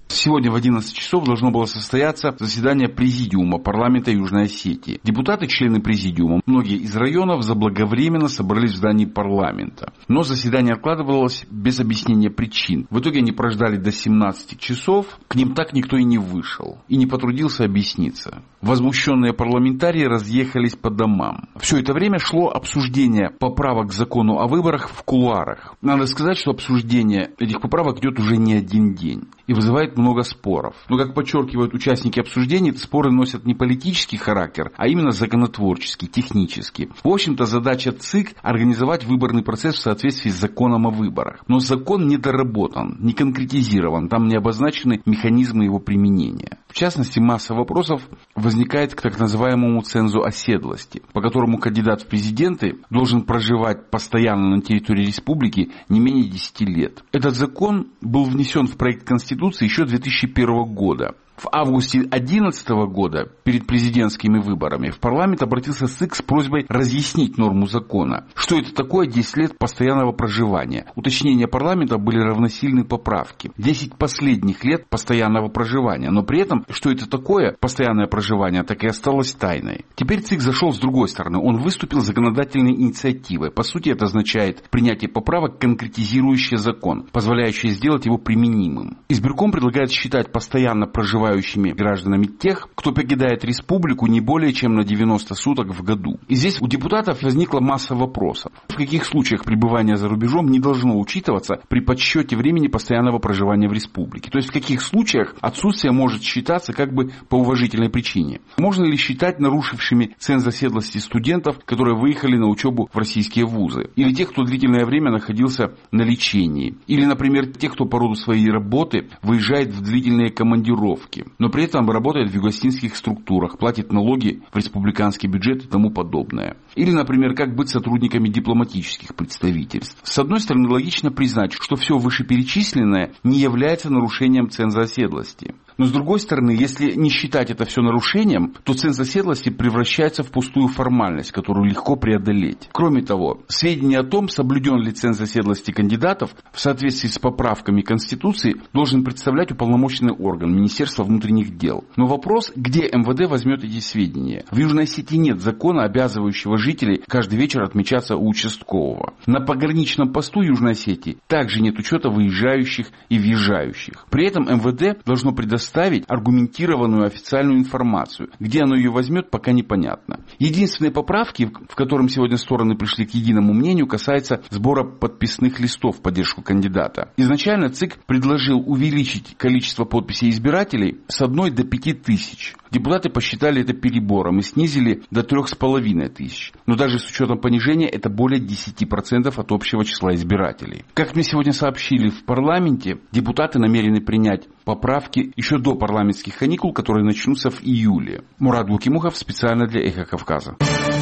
Сегодня в 11 часов должно было состояться заседание Президиума парламента Южной Осетии. Депутаты, члены Президиума, многие из районов заблаговременно собрались в здании парламента. Но заседание откладывалось без объяснения причин. В итоге они прождали до 17 часов, к ним так никто и не вышел. И не потрудился объясниться. Возмущенные парламентарии разъехались по домам. Все это время шло обсуждение поправок к закону о выборах в кулуарах. Надо сказать, что обсуждение этих поправок идет уже не один день. И вызывает много споров. Но, как подчеркивают участники обсуждений, споры носят не политический характер, а именно законотворческий, технический. В общем-то, задача ЦИК – организовать выборный процесс в соответствии с законом о выборах. Но закон не доработан, не конкретизирован, там не обозначены механизмы его применения. В частности, масса вопросов возникает к так называемому цензу оседлости, по которому кандидат в президенты должен проживать постоянно на территории республики не менее 10 лет. Этот закон был внесен в проект Конституции еще 2001 года. В августе 2011 года, перед президентскими выборами, в парламент обратился ЦИК с просьбой разъяснить норму закона. Что это такое 10 лет постоянного проживания? Уточнения парламента были равносильны поправке. 10 последних лет постоянного проживания. Но при этом, что это такое постоянное проживание, так и осталось тайной. Теперь ЦИК зашел с другой стороны. Он выступил законодательной инициативой. По сути, это означает принятие поправок, конкретизирующие закон, позволяющие сделать его применимым. Избирком предлагает считать постоянно проживающими гражданами тех, кто покидает республику не более чем на 90 суток в году. И здесь у депутатов возникла масса вопросов. В каких случаях пребывание за рубежом не должно учитываться при подсчете времени постоянного проживания в республике? То есть в каких случаях отсутствие может считаться как бы по уважительной причине? Можно ли считать нарушившими ценз оседлости студентов, которые выехали на учебу в российские вузы? Или тех, кто длительное время находился на лечении? Или, например, тех, кто по роду своей работы выезжает в длительные командировки, но при этом работает в югославских структурах, платит налоги в республиканский бюджет и тому подобное. Или, например, как быть сотрудниками дипломатических представительств. С одной стороны, логично признать, что все вышеперечисленное не является нарушением ценза оседлости. Но с другой стороны, если не считать это все нарушением, то ценз оседлости превращается в пустую формальность, которую легко преодолеть. Кроме того, сведения о том, соблюден ли ценз оседлости кандидатов в соответствии с поправками Конституции, должен представлять уполномоченный орган Министерства внутренних дел. Но вопрос, где МВД возьмет эти сведения? В Южной Осетии нет закона, обязывающего жителей каждый вечер отмечаться у участкового. На пограничном посту Южной Осетии также нет учета выезжающих и въезжающих. При этом МВД должно предоставить аргументированную официальную информацию. Где оно ее возьмет, пока непонятно. Единственные поправки, в котором сегодня стороны пришли к единому мнению, касается сбора подписных листов в поддержку кандидата. Изначально ЦИК предложил увеличить количество подписей избирателей с 1 до 5 тысяч. Депутаты посчитали это перебором и снизили до 3,5 тысяч. Но даже с учетом понижения это более 10% от общего числа избирателей. Как мне сегодня сообщили в парламенте, депутаты намерены принять поправки еще до парламентских каникул, которые начнутся в июле. Мурат Букимухов специально для «Эхо Кавказа».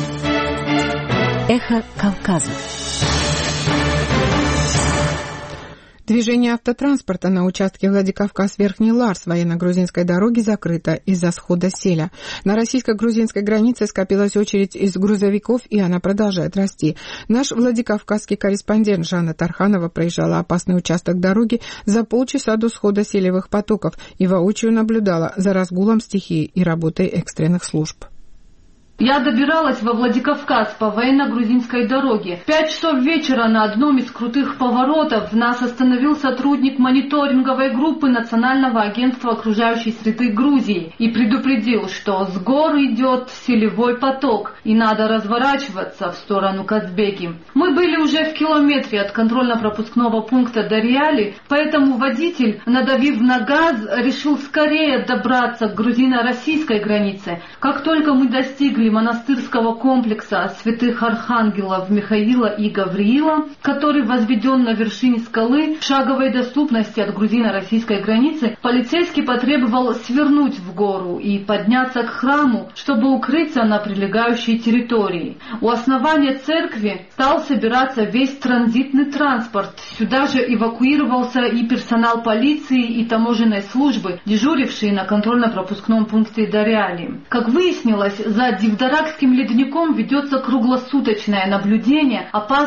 «Эхо Кавказа». Движение автотранспорта на участке Владикавказ-Верхний Ларс военно-грузинской дороги закрыто из-за схода селя. На российско-грузинской границе скопилась очередь из грузовиков, и она продолжает расти. Наш владикавказский корреспондент Жанна Тарханова проезжала опасный участок дороги за полчаса до схода селевых потоков и воочию наблюдала за разгулом стихии и работой экстренных служб. Я добиралась во Владикавказ по военно-грузинской дороге. В 5 часов вечера на одном из крутых поворотов нас остановил сотрудник мониторинговой группы Национального агентства окружающей среды Грузии и предупредил, что с гор идет селевой поток и надо разворачиваться в сторону Казбеки. Мы были уже в километре от контрольно-пропускного пункта Дарьяли, поэтому водитель, надавив на газ, решил скорее добраться к грузино-российской границе. Как только мы достигли монастырского комплекса святых архангелов Михаила и Гавриила, который возведен на вершине скалы в шаговой доступности от грузино-российской границы, полицейский потребовал свернуть в гору и подняться к храму, чтобы укрыться на прилегающей территории. У основания церкви стал собираться весь транзитный транспорт. Сюда же эвакуировался и персонал полиции и таможенной службы, дежурившие на контрольно-пропускном пункте Дарьяли. Как выяснилось, за Дивдаракским ледником ведется круглосуточное наблюдение. Опасность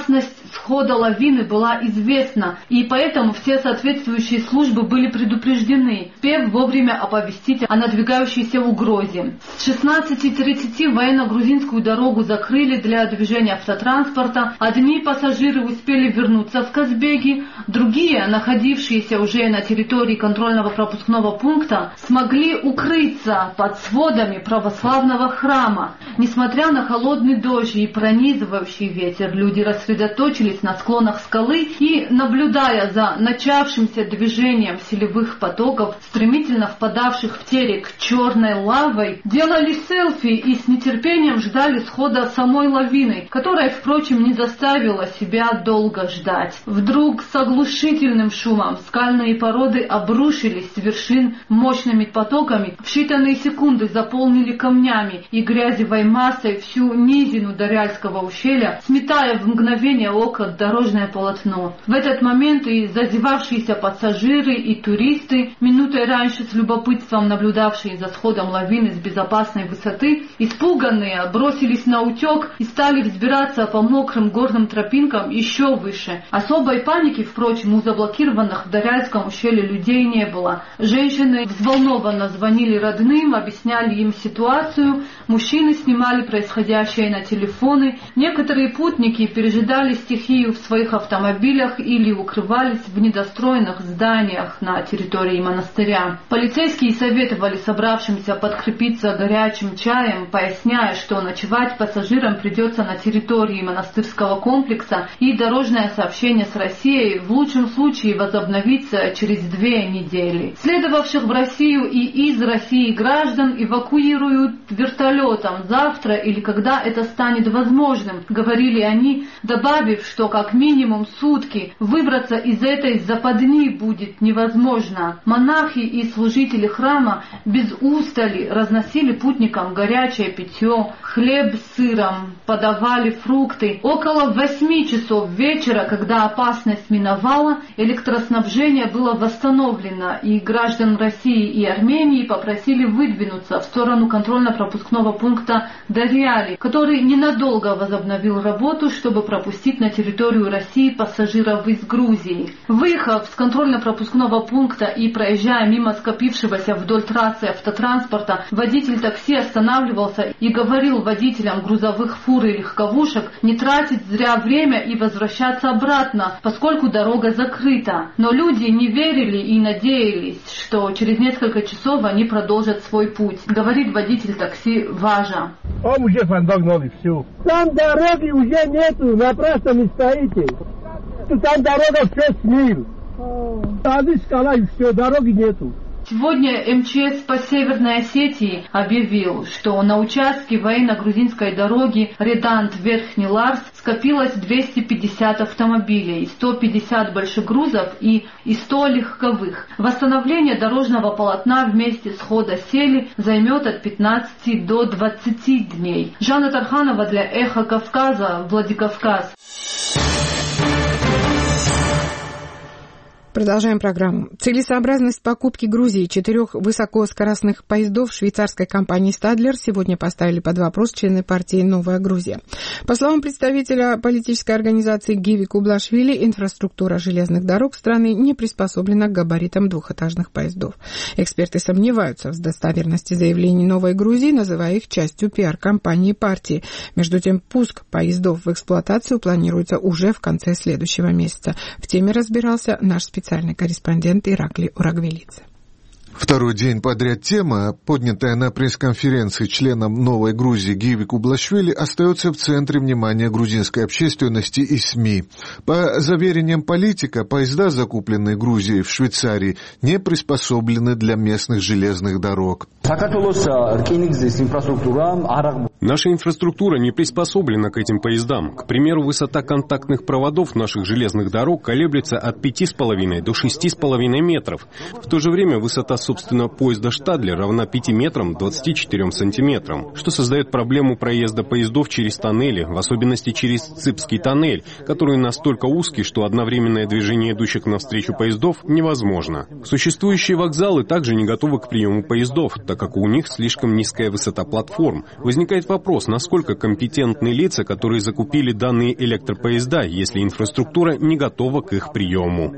схода лавины была известна, и поэтому все соответствующие службы были предупреждены, успев вовремя оповестить о надвигающейся угрозе. С 16:30 военно-грузинскую дорогу закрыли для движения автотранспорта. Одни пассажиры успели вернуться в Казбеги, другие, находившиеся уже на территории контрольно-пропускного пункта, смогли укрыться под сводами православного храма. Несмотря на холодный дождь и пронизывающий ветер, люди рассредоточились на склонах скалы и, наблюдая за начавшимся движением селевых потоков, стремительно впадавших в терек черной лавой, делали селфи и с нетерпением ждали схода самой лавины, которая, впрочем, не заставила себя долго ждать. Вдруг с оглушительным шумом скальные породы обрушились с вершин мощными потоками, в считанные секунды заполнили камнями и грязевой массой всю низину Даряльского ущелья, сметая в мгновение ока дорожное полотно. В этот момент и зазевавшиеся пассажиры, и туристы, минутой раньше с любопытством наблюдавшие за сходом лавины с безопасной высоты, испуганные бросились на утек и стали взбираться по мокрым горным тропинкам еще выше. Особой паники, впрочем, у заблокированных в Даряльском ущелье людей не было. Женщины взволнованно звонили родным, объясняли им ситуацию, мужчины снимали происходящее на телефоны, некоторые путники пережидали стихию в своих автомобилях или укрывались в недостроенных зданиях на территории монастыря. Полицейские советовали собравшимся подкрепиться горячим чаем, поясняя, что ночевать пассажирам придется на территории монастырского комплекса, и дорожное сообщение с Россией в лучшем случае возобновится через 2 недели. Следовавших в Россию и из России граждан эвакуируют вертолетом завтра или когда это станет возможным, говорили они, добавив, что как минимум сутки выбраться из этой западни будет невозможно. Монахи и служители храма без устали разносили путникам горячее питье, хлеб с сыром, подавали фрукты. Около 8 часов вечера, когда опасность миновала, электроснабжение было восстановлено, и граждан России и Армении попросили выдвинуться в сторону контрольно-пропускного пункта Дарьяли, который ненадолго возобновил работу, чтобы пропустить на территорию России пассажиров из Грузии. Выехав с контрольно-пропускного пункта и проезжая мимо скопившегося вдоль трассы автотранспорта, водитель такси останавливался и говорил водителям грузовых фур и легковушек не тратить зря время и возвращаться обратно, поскольку дорога закрыта. Но люди не верили и надеялись, что через несколько часов они продолжат свой путь, говорит водитель такси Важа. Там дороги уже нету, напрасно не стоите. Там дорога все смыл. Там скала и все, дороги нету. Сегодня МЧС по Северной Осетии объявил, что на участке военно-грузинской дороги Редант-Верхний Ларс скопилось 250 автомобилей, 150 большегрузов и 100 легковых. Восстановление дорожного полотна вместе схода сели займет от 15 до 20 дней. Жанна Тарханова для Эхо Кавказа, Владикавказ. Продолжаем программу. Целесообразность покупки Грузии 4 высокоскоростных поездов швейцарской компании «Стадлер» сегодня поставили под вопрос члены партии «Новая Грузия». По словам представителя политической организации Гиви Кублашвили, инфраструктура железных дорог страны не приспособлена к габаритам двухэтажных поездов. Эксперты сомневаются в достоверности заявлений «Новой Грузии», называя их частью пиар-кампании партии. Между тем, пуск поездов в эксплуатацию планируется уже в конце следующего месяца. В теме разбирался наш специальный корреспондент Ираклий Урагвелидзе. Второй день подряд тема, поднятая на пресс-конференции членом «Новой Грузии» Гиви Кублашвили, остается в центре внимания грузинской общественности и СМИ. По заверениям политика, поезда, закупленные Грузией в Швейцарии, не приспособлены для местных железных дорог. Наша инфраструктура не приспособлена к этим поездам. К примеру, высота контактных проводов наших железных дорог колеблется от 5,5 до 6,5 метров. В то же время высота собственно, поезда «Штадлер» равна 5 метрам 24 сантиметрам, что создает проблему проезда поездов через тоннели, в особенности через Цыпский тоннель, который настолько узкий, что одновременное движение идущих навстречу поездов невозможно. Существующие вокзалы также не готовы к приему поездов, так как у них слишком низкая высота платформ. Возникает возникает вопрос, насколько компетентны лица, которые закупили данные электропоезда, если инфраструктура не готова к их приему.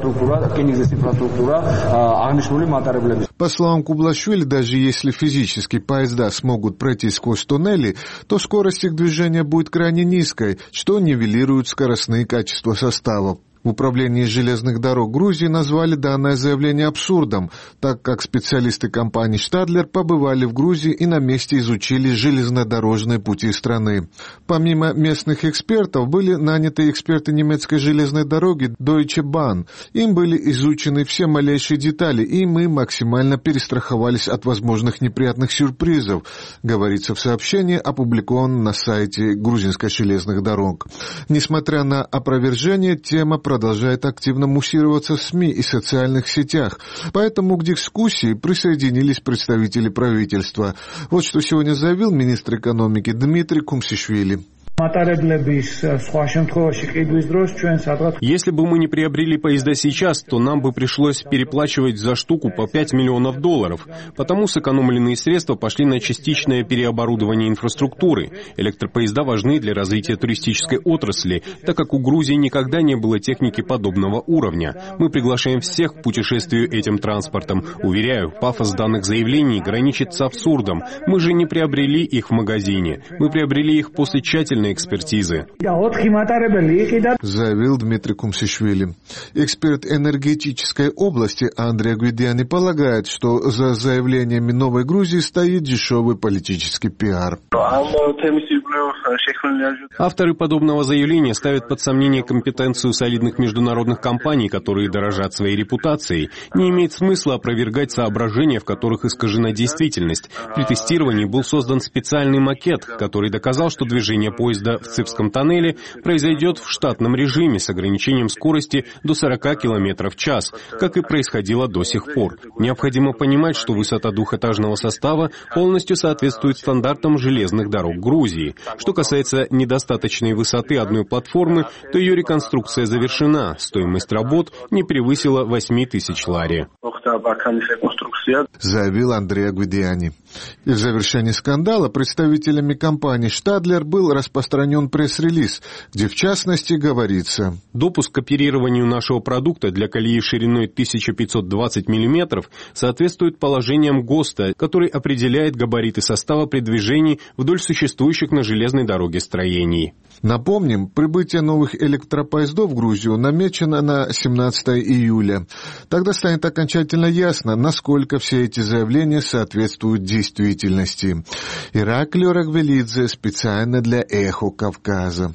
По словам Кублашвили, даже если физически поезда смогут пройти сквозь туннели, то скорость их движения будет крайне низкой, что нивелирует скоростные качества составов. В управлении железных дорог Грузии назвали данное заявление абсурдом, так как специалисты компании «Штадлер» побывали в Грузии и на месте изучили железнодорожные пути страны. Помимо местных экспертов были наняты эксперты немецкой железной дороги Deutsche Bahn. Им были изучены все малейшие детали, и мы максимально перестраховались от возможных неприятных сюрпризов, говорится в сообщении, опубликованном на сайте грузинских железных дорог. Несмотря на опровержение, тема продолжает активно муссироваться в СМИ и социальных сетях, поэтому к дискуссии присоединились представители правительства. Вот что сегодня заявил министр экономики Дмитрий Кумсишвили. Если бы мы не приобрели поезда сейчас, то нам бы пришлось переплачивать за штуку по $5 миллионов. Потому сэкономленные средства пошли на частичное переоборудование инфраструктуры. Электропоезда важны для развития туристической отрасли, так как у Грузии никогда не было техники подобного уровня. Мы приглашаем всех к путешествию этим транспортом. Уверяю, пафос данных заявлений граничит с абсурдом. Мы же не приобрели их в магазине. Мы приобрели их после тщательной экспертизы. Заявил Дмитрий Кумсишвили. Эксперт энергетической области Андрей Гвидиани полагает, что за заявлениями Новой Грузии стоит дешевый политический пиар. Авторы подобного заявления ставят под сомнение компетенцию солидных международных компаний, которые дорожат своей репутацией. Не имеет смысла опровергать соображения, в которых искажена действительность. При тестировании был создан специальный макет, который доказал, что движение поезда в Цивском тоннеле произойдет в штатном режиме с ограничением скорости до 40 км в час, как и происходило до сих пор. Необходимо понимать, что высота двухэтажного состава полностью соответствует стандартам железных дорог Грузии. Что касается недостаточной высоты одной платформы, то ее реконструкция завершена. Стоимость работ не превысила 8 тысяч лари. Заявил Андрей Гвидиани. И в завершении скандала представителями компании «Штадлер» был распространен пресс-релиз, где в частности говорится: допуск к оперированию нашего продукта для колеи шириной 1520 мм соответствует положениям ГОСТа, который определяет габариты состава при движении вдоль существующих на железной дороге строений. Напомним, прибытие новых электропоездов в Грузию намечено на 17 июля. Тогда станет окончательно ясно, насколько все эти заявления соответствуют действительности. Ираклий Рагвелидзе специально для «Эхо Кавказа».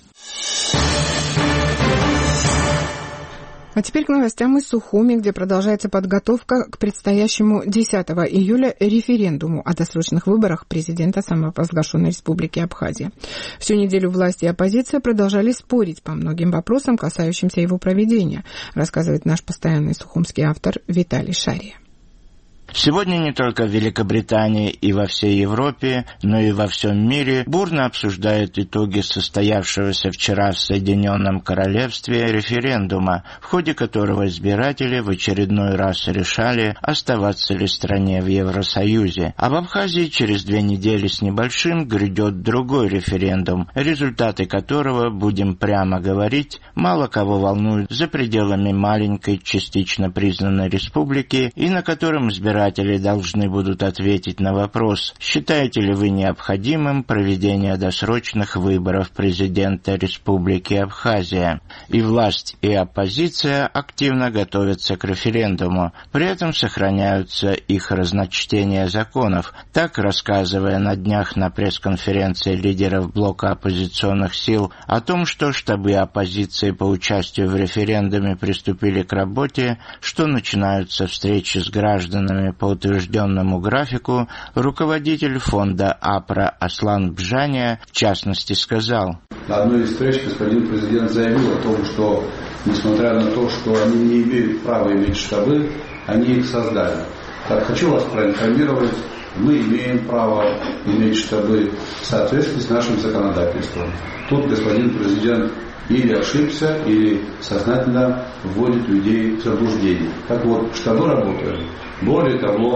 А теперь к новостям из Сухуми, где продолжается подготовка к предстоящему 10 июля референдуму о досрочных выборах президента самопровозглашенной Республики Абхазия. Всю неделю власти и оппозиция продолжали спорить по многим вопросам, касающимся его проведения, рассказывает наш постоянный сухумский автор Виталий Шария. Сегодня не только в Великобритании и во всей Европе, но и во всем мире бурно обсуждают итоги состоявшегося вчера в Соединенном Королевстве референдума, в ходе которого избиратели в очередной раз решали, оставаться ли стране в Евросоюзе. А в Абхазии через 2 недели с небольшим грядет другой референдум, результаты которого, будем прямо говорить, мало кого волнуют за пределами маленькой, частично признанной республики, и на котором избиратели должны будут ответить на вопрос, считаете ли вы необходимым проведение досрочных выборов президента Республики Абхазия. И власть, и оппозиция активно готовятся к референдуму, при этом сохраняются их разночтения законов. Так, рассказывая на днях на пресс-конференции лидеров блока оппозиционных сил о том, что штабы оппозиции по участию в референдуме приступили к работе, что начинаются встречи с гражданами по утвержденному графику, руководитель фонда АПРА Аслан Бжаня в частности сказал: на одной из встреч господин президент заявил о том, что несмотря на то, что они не имеют права иметь штабы, они их создали. Так, хочу вас проинформировать, мы имеем право иметь штабы в соответствии с нашим законодательством. Тут господин президент или ошибся, или сознательно вводит людей в заблуждение. Так вот, штабы работают. Более того,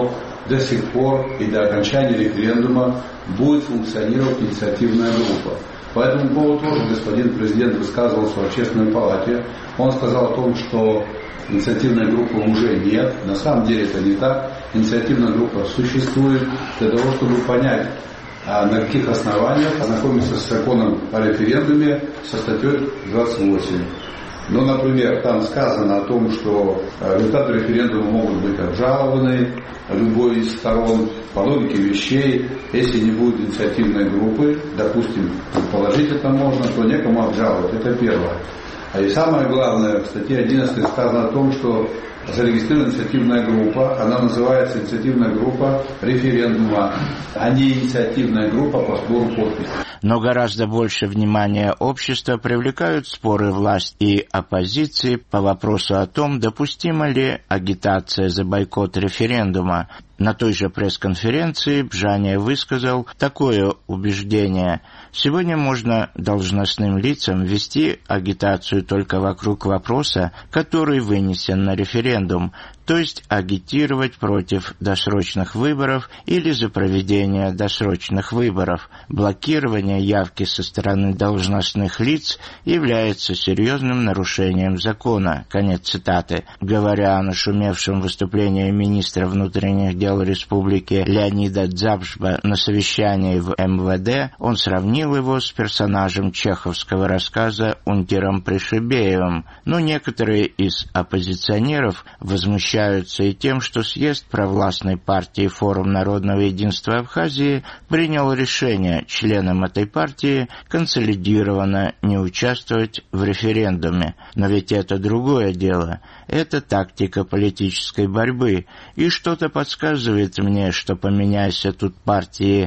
до сих пор и до окончания референдума будет функционировать инициативная группа. По этому поводу тоже господин президент высказывался в Общественной палате. Он сказал о том, что инициативной группы уже нет. На самом деле это не так. Инициативная группа существует для того, чтобы понять, на каких основаниях ознакомиться с законом о референдуме, со статьей 28. Ну, например, там сказано о том, что результаты референдума могут быть обжалованы любой из сторон. По логике вещей, если не будет инициативной группы, допустим, предположить это можно, то некому обжаловать. Это первое. И самое главное, в статье 11 сказано о том, что зарегистрирована инициативная группа, она называется инициативная группа референдума, а не инициативная группа по сбору подписей. Но гораздо больше внимания общества привлекают споры власти и оппозиции по вопросу о том, допустима ли агитация за бойкот референдума. На той же пресс-конференции Бжания высказал такое убеждение: сегодня можно должностным лицам вести агитацию только вокруг вопроса, который вынесен на референдум, то есть агитировать против досрочных выборов или за проведение досрочных выборов. Блокирование явки со стороны должностных лиц является серьезным нарушением закона. Конец цитаты. Говоря о нашумевшем выступлении министра внутренних дел республики Леонида Дзябжба на совещании в МВД, он сравнил его с персонажем чеховского рассказа Унтером Пришибеевым. Но некоторые из оппозиционеров возмущаются и тем, что съезд провластной партии Форум народного единства Абхазии принял решение членам этой партии консолидированно не участвовать в референдуме. Но ведь это другое дело. Это тактика политической борьбы. И что-то подсказывает мне, что поменяйся тут партии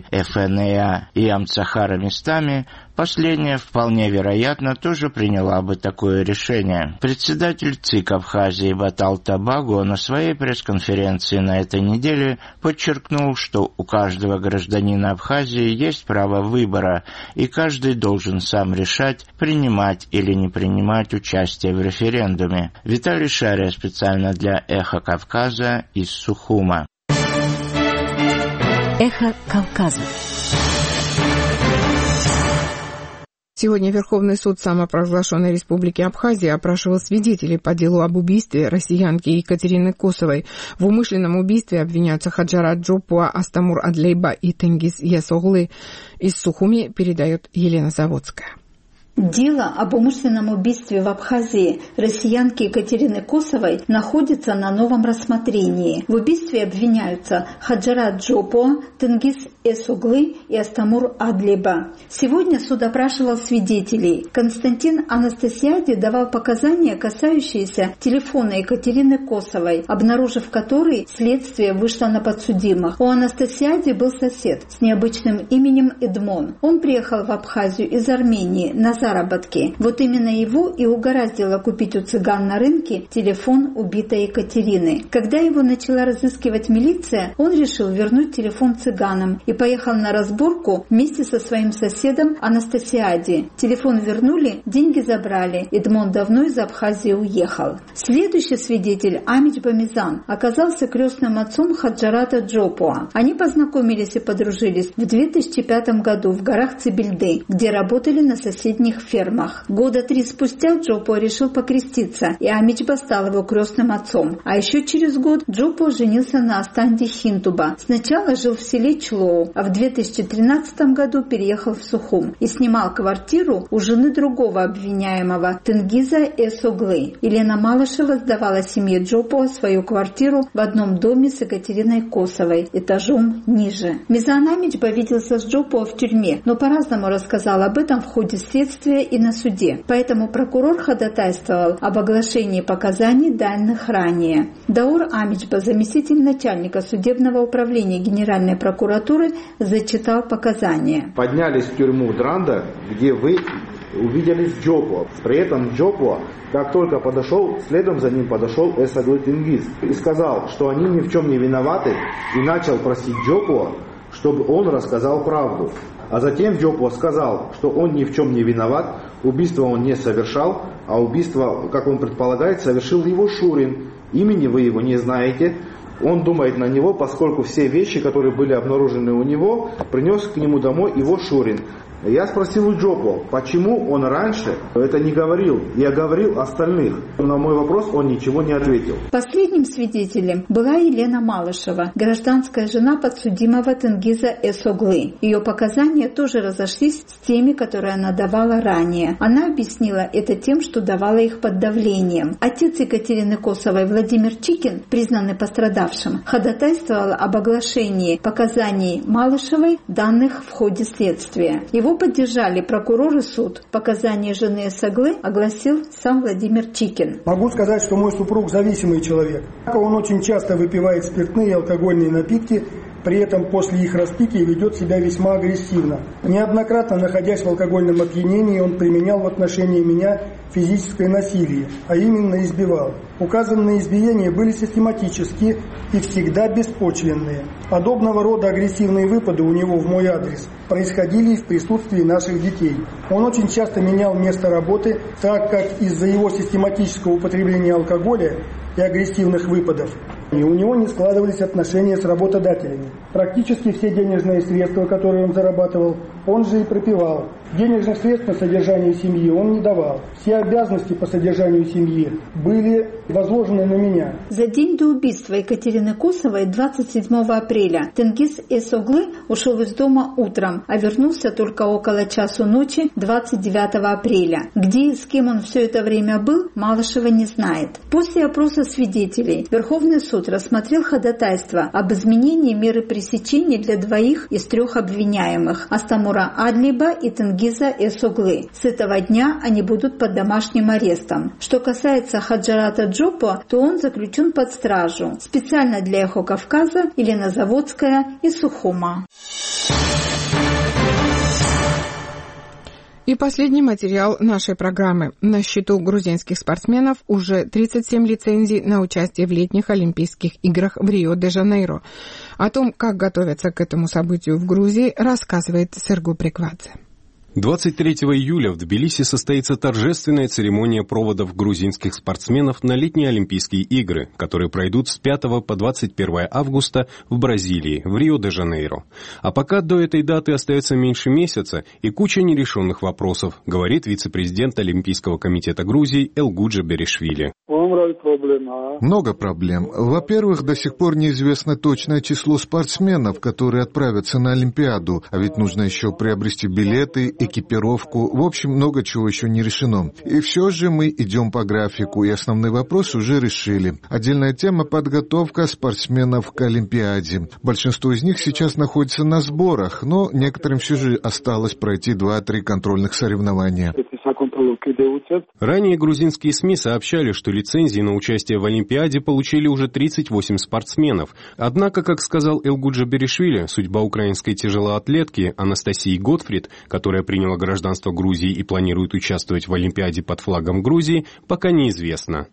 ФНА и Амцахара местами, последняя вполне вероятно тоже приняла бы такое решение. Председатель ЦИК Абхазии Батал Табаго на своей пресс-конференции на этой неделе подчеркнул, что у каждого гражданина Абхазии есть право выбора, и каждый должен сам решать, принимать или не принимать участие в референдуме. Виталий Шария специально для «Эхо Кавказа» из Сухума. «Эхо Кавказа». Сегодня Верховный суд самопровозглашенной Республики Абхазия опрашивал свидетелей по делу об убийстве россиянки Екатерины Косовой. В умышленном убийстве обвиняются Хаджарат Джопуа, Астамур Адлейба и Тенгиз Ясоглы. Из Сухуми передает Елена Заводская. Дело об умышленном убийстве в Абхазии россиянки Екатерины Косовой находится на новом рассмотрении. В убийстве обвиняются Хаджарат Джопуа, Тенгиз Ясоглы и Астамур Адлейба. Сегодня суд опрашивал свидетелей. Константин Анастасиади давал показания, касающиеся телефона Екатерины Косовой, обнаружив который следствие вышло на подсудимых. У Анастасиади был сосед с необычным именем Эдмон. Он приехал в Абхазию из Армении на заработки. Вот именно его и угораздило купить у цыган на рынке телефон убитой Екатерины. Когда его начала разыскивать милиция, он решил вернуть телефон цыганам и поехал на разборку вместе со своим соседом Анастасиади. Телефон вернули, деньги забрали. Эдмон давно из Абхазии уехал. Следующий свидетель, Амидж Бамизан, оказался крестным отцом Хаджарата Джопуа. Они познакомились и подружились в 2005 году в горах Цибильды, где работали на соседних фермах. Года 3 спустя Джопуа решил покреститься, и Амиджба стал его крестным отцом. А еще через год Джопуа женился на Астанде Хинтуба. Сначала жил в селе Члоу, а в 2013 году переехал в Сухум и снимал квартиру у жены другого обвиняемого, Тенгиза Ясоглы. Елена Малышева сдавала семье Джопуа свою квартиру в одном доме с Екатериной Косовой, этажом ниже. Мизан Амиджба виделся с Джопуа в тюрьме, но по-разному рассказал об этом в ходе следствия и на суде. Поэтому прокурор ходатайствовал об оглашении показаний данных ранее. Даур Амиджба, заместитель начальника судебного управления Генеральной прокуратуры, зачитал показания. Поднялись в тюрьму Дранда, где вы увидели Джопуа. При этом Джопуа, как только подошел, следом за ним подошел Ясоглы Тенгиз и сказал, что они ни в чем не виноваты, и начал просить Джопуа, чтобы он рассказал правду. А затем Джопуа сказал, что он ни в чем не виноват, убийство он не совершал, а убийство, как он предполагает, совершил его Шурин. Имени вы его не знаете, Он думает на него, поскольку все вещи, которые были обнаружены у него, принес к нему домой его Шурин. Я спросил у Джопо, почему он раньше это не говорил, я говорил остальных. На мой вопрос он ничего не ответил. Последним свидетелем была Елена Малышева, гражданская жена подсудимого Тенгиза Эсоглы. Ее показания тоже разошлись с теми, которые она давала ранее. Она объяснила это тем, что давала их под давлением. Отец Екатерины Косовой Владимир Чикин, признанный пострадавшим, ходатайствовал об оглашении показаний Малышевой, данных в ходе следствия. Его поддержали прокурор и суд. Показания жены Эсоглы огласил сам Владимир Чикин. Могу сказать, что мой супруг зависимый человек. Он очень часто выпивает спиртные и алкогольные напитки, при этом после их распития ведет себя весьма агрессивно. Неоднократно, находясь в алкогольном опьянении, он применял в отношении меня физическое насилие, а именно избивал. Указанные избиения были систематические и всегда беспочвенные. Подобного рода агрессивные выпады у него в мой адрес происходили и в присутствии наших детей. Он очень часто менял место работы, так как из-за его систематического употребления алкоголя и агрессивных выпадов и у него не складывались отношения с работодателями. Практически все денежные средства, которые он зарабатывал, он же и пропивал. Денежных средств на содержание семьи он не давал. Все обязанности по содержанию семьи были возложены на меня. За день до убийства Екатерины Косовой, 27 апреля, Тенгиз Эсоглы ушел из дома утром, а вернулся только около часу ночи 29 апреля. Где и с кем он все это время был, Малышева не знает. После опроса свидетелей Верховный суд рассмотрел ходатайство об изменении меры пресечения для двоих из трех обвиняемых – Астамура Адлиба и Тенгиза Эсоглы. С этого дня они будут под домашним арестом. Что касается Хаджарата Джопо, то он заключен под стражу. Специально для «Эхо Кавказа» Елена Заводская из Сухума. И последний материал нашей программы. На счету грузинских спортсменов уже 37 лицензий на участие в летних Олимпийских играх в Рио-де-Жанейро. О том, как готовятся к этому событию в Грузии, рассказывает Сергу Приквадзе. 23 июля в Тбилиси состоится торжественная церемония проводов грузинских спортсменов на летние Олимпийские игры, которые пройдут с 5 по 21 августа в Бразилии, в Рио-де-Жанейро. А пока до этой даты остается меньше месяца и куча нерешенных вопросов, говорит вице-президент Олимпийского комитета Грузии Элгуджа Беришвили. Много проблем. Во-первых, до сих пор неизвестно точное число спортсменов, которые отправятся на Олимпиаду, а ведь нужно еще приобрести билеты, экипировку. В общем, много чего еще не решено. И все же мы идем по графику, и основной вопрос уже решили. Отдельная тема – подготовка спортсменов к Олимпиаде. Большинство из них сейчас находится на сборах, но некоторым все же осталось пройти 2-3 контрольных соревнования. Ранее грузинские СМИ сообщали, что лицензии на участие в Олимпиаде получили уже 38 спортсменов. Однако, как сказал Элгуджа Беришвили, судьба украинской тяжелоатлетки Анастасии Готфрид, которая приняла гражданство Грузии и планирует участвовать в Олимпиаде под флагом Грузии, пока неизвестно.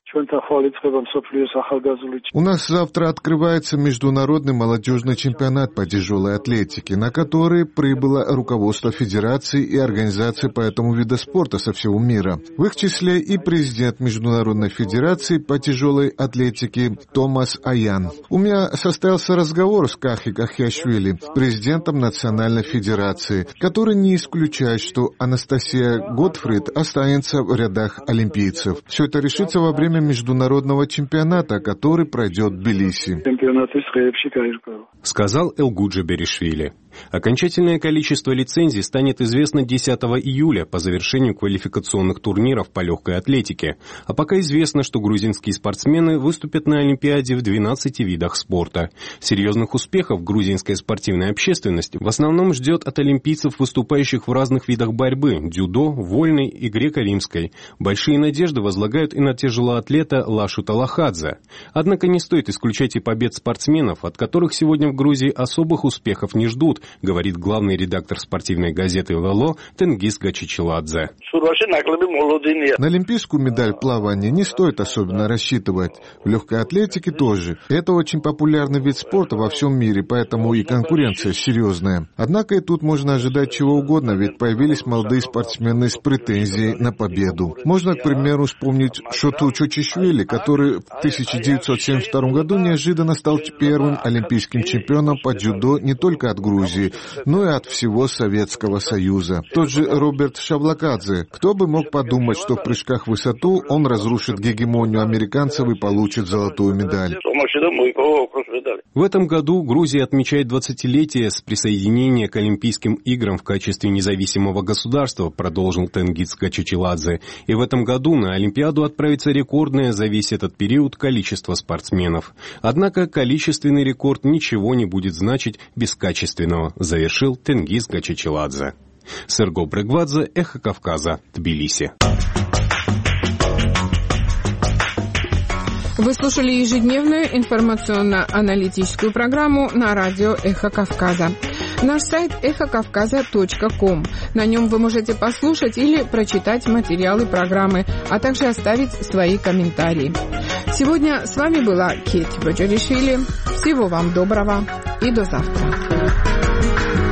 У нас завтра открывается международный молодежный чемпионат по тяжелой атлетике, на который прибыло руководство федерации и организаций по этому виду спорта со всего мира. В их числе и президент Международной федерации по тяжелой атлетике Томас Аян. У меня состоялся разговор с Кахи Кахиашвили, президентом Национальной федерации, который не исключает, что Анастасия Готфрид останется в рядах олимпийцев. Все это решится во время международного чемпионата, который пройдет в Тбилиси. Сказал Элгуджа Беришвили. Окончательное количество лицензий станет известно 10 июля по завершению квалификационных турниров по легкой атлетике. А пока известно, что грузинские спортсмены выступят на Олимпиаде в 12 видах спорта. Серьезных успехов грузинская спортивная общественность в основном ждет от олимпийцев, выступающих в разных видах борьбы – дзюдо, вольной и греко-римской. Большие надежды возлагают и на тяжелоатлета Лашу Талахадзе. Однако не стоит исключать и побед спортсменов, от которых сегодня в Грузии особых успехов не ждут, говорит главный редактор спортивной газеты «Вело» Тенгиз Гачичеладзе. На олимпийскую медаль в плавании не стоит особенно рассчитывать. В легкой атлетике тоже. Это очень популярный вид спорта во всем мире, поэтому и конкуренция серьезная. Однако и тут можно ожидать чего угодно, ведь появились молодые спортсмены с претензией на победу. Можно, к примеру, вспомнить Шоту Чочишвили, который в 1972 году неожиданно стал первым олимпийским чемпионом по дзюдо не только от Грузии, но и от всего Советского Союза. Тот же Роберт Шавлакадзе. Кто бы мог подумать, что в прыжках в высоту он разрушит гегемонию американцев и получит золотую медаль. В этом году Грузия отмечает 20-летие с присоединения к Олимпийским играм в качестве независимого государства, продолжил Тенгиз Гачичеладзе. И в этом году на Олимпиаду отправится рекордное за весь этот период количество спортсменов. Однако количественный рекорд ничего не будет значить без качественного, завершил Тенгиз Гачичеладзе. Серго Брегвадзе, Эхо Кавказа, Тбилиси. Вы слушали ежедневную информационно-аналитическую программу на радио «Эхо Кавказа». Наш сайт эхокавказа.ком. На нем вы можете послушать или прочитать материалы программы, а также оставить свои комментарии. Сегодня с вами была Кетти Баджаришвили. Всего вам доброго и до завтра.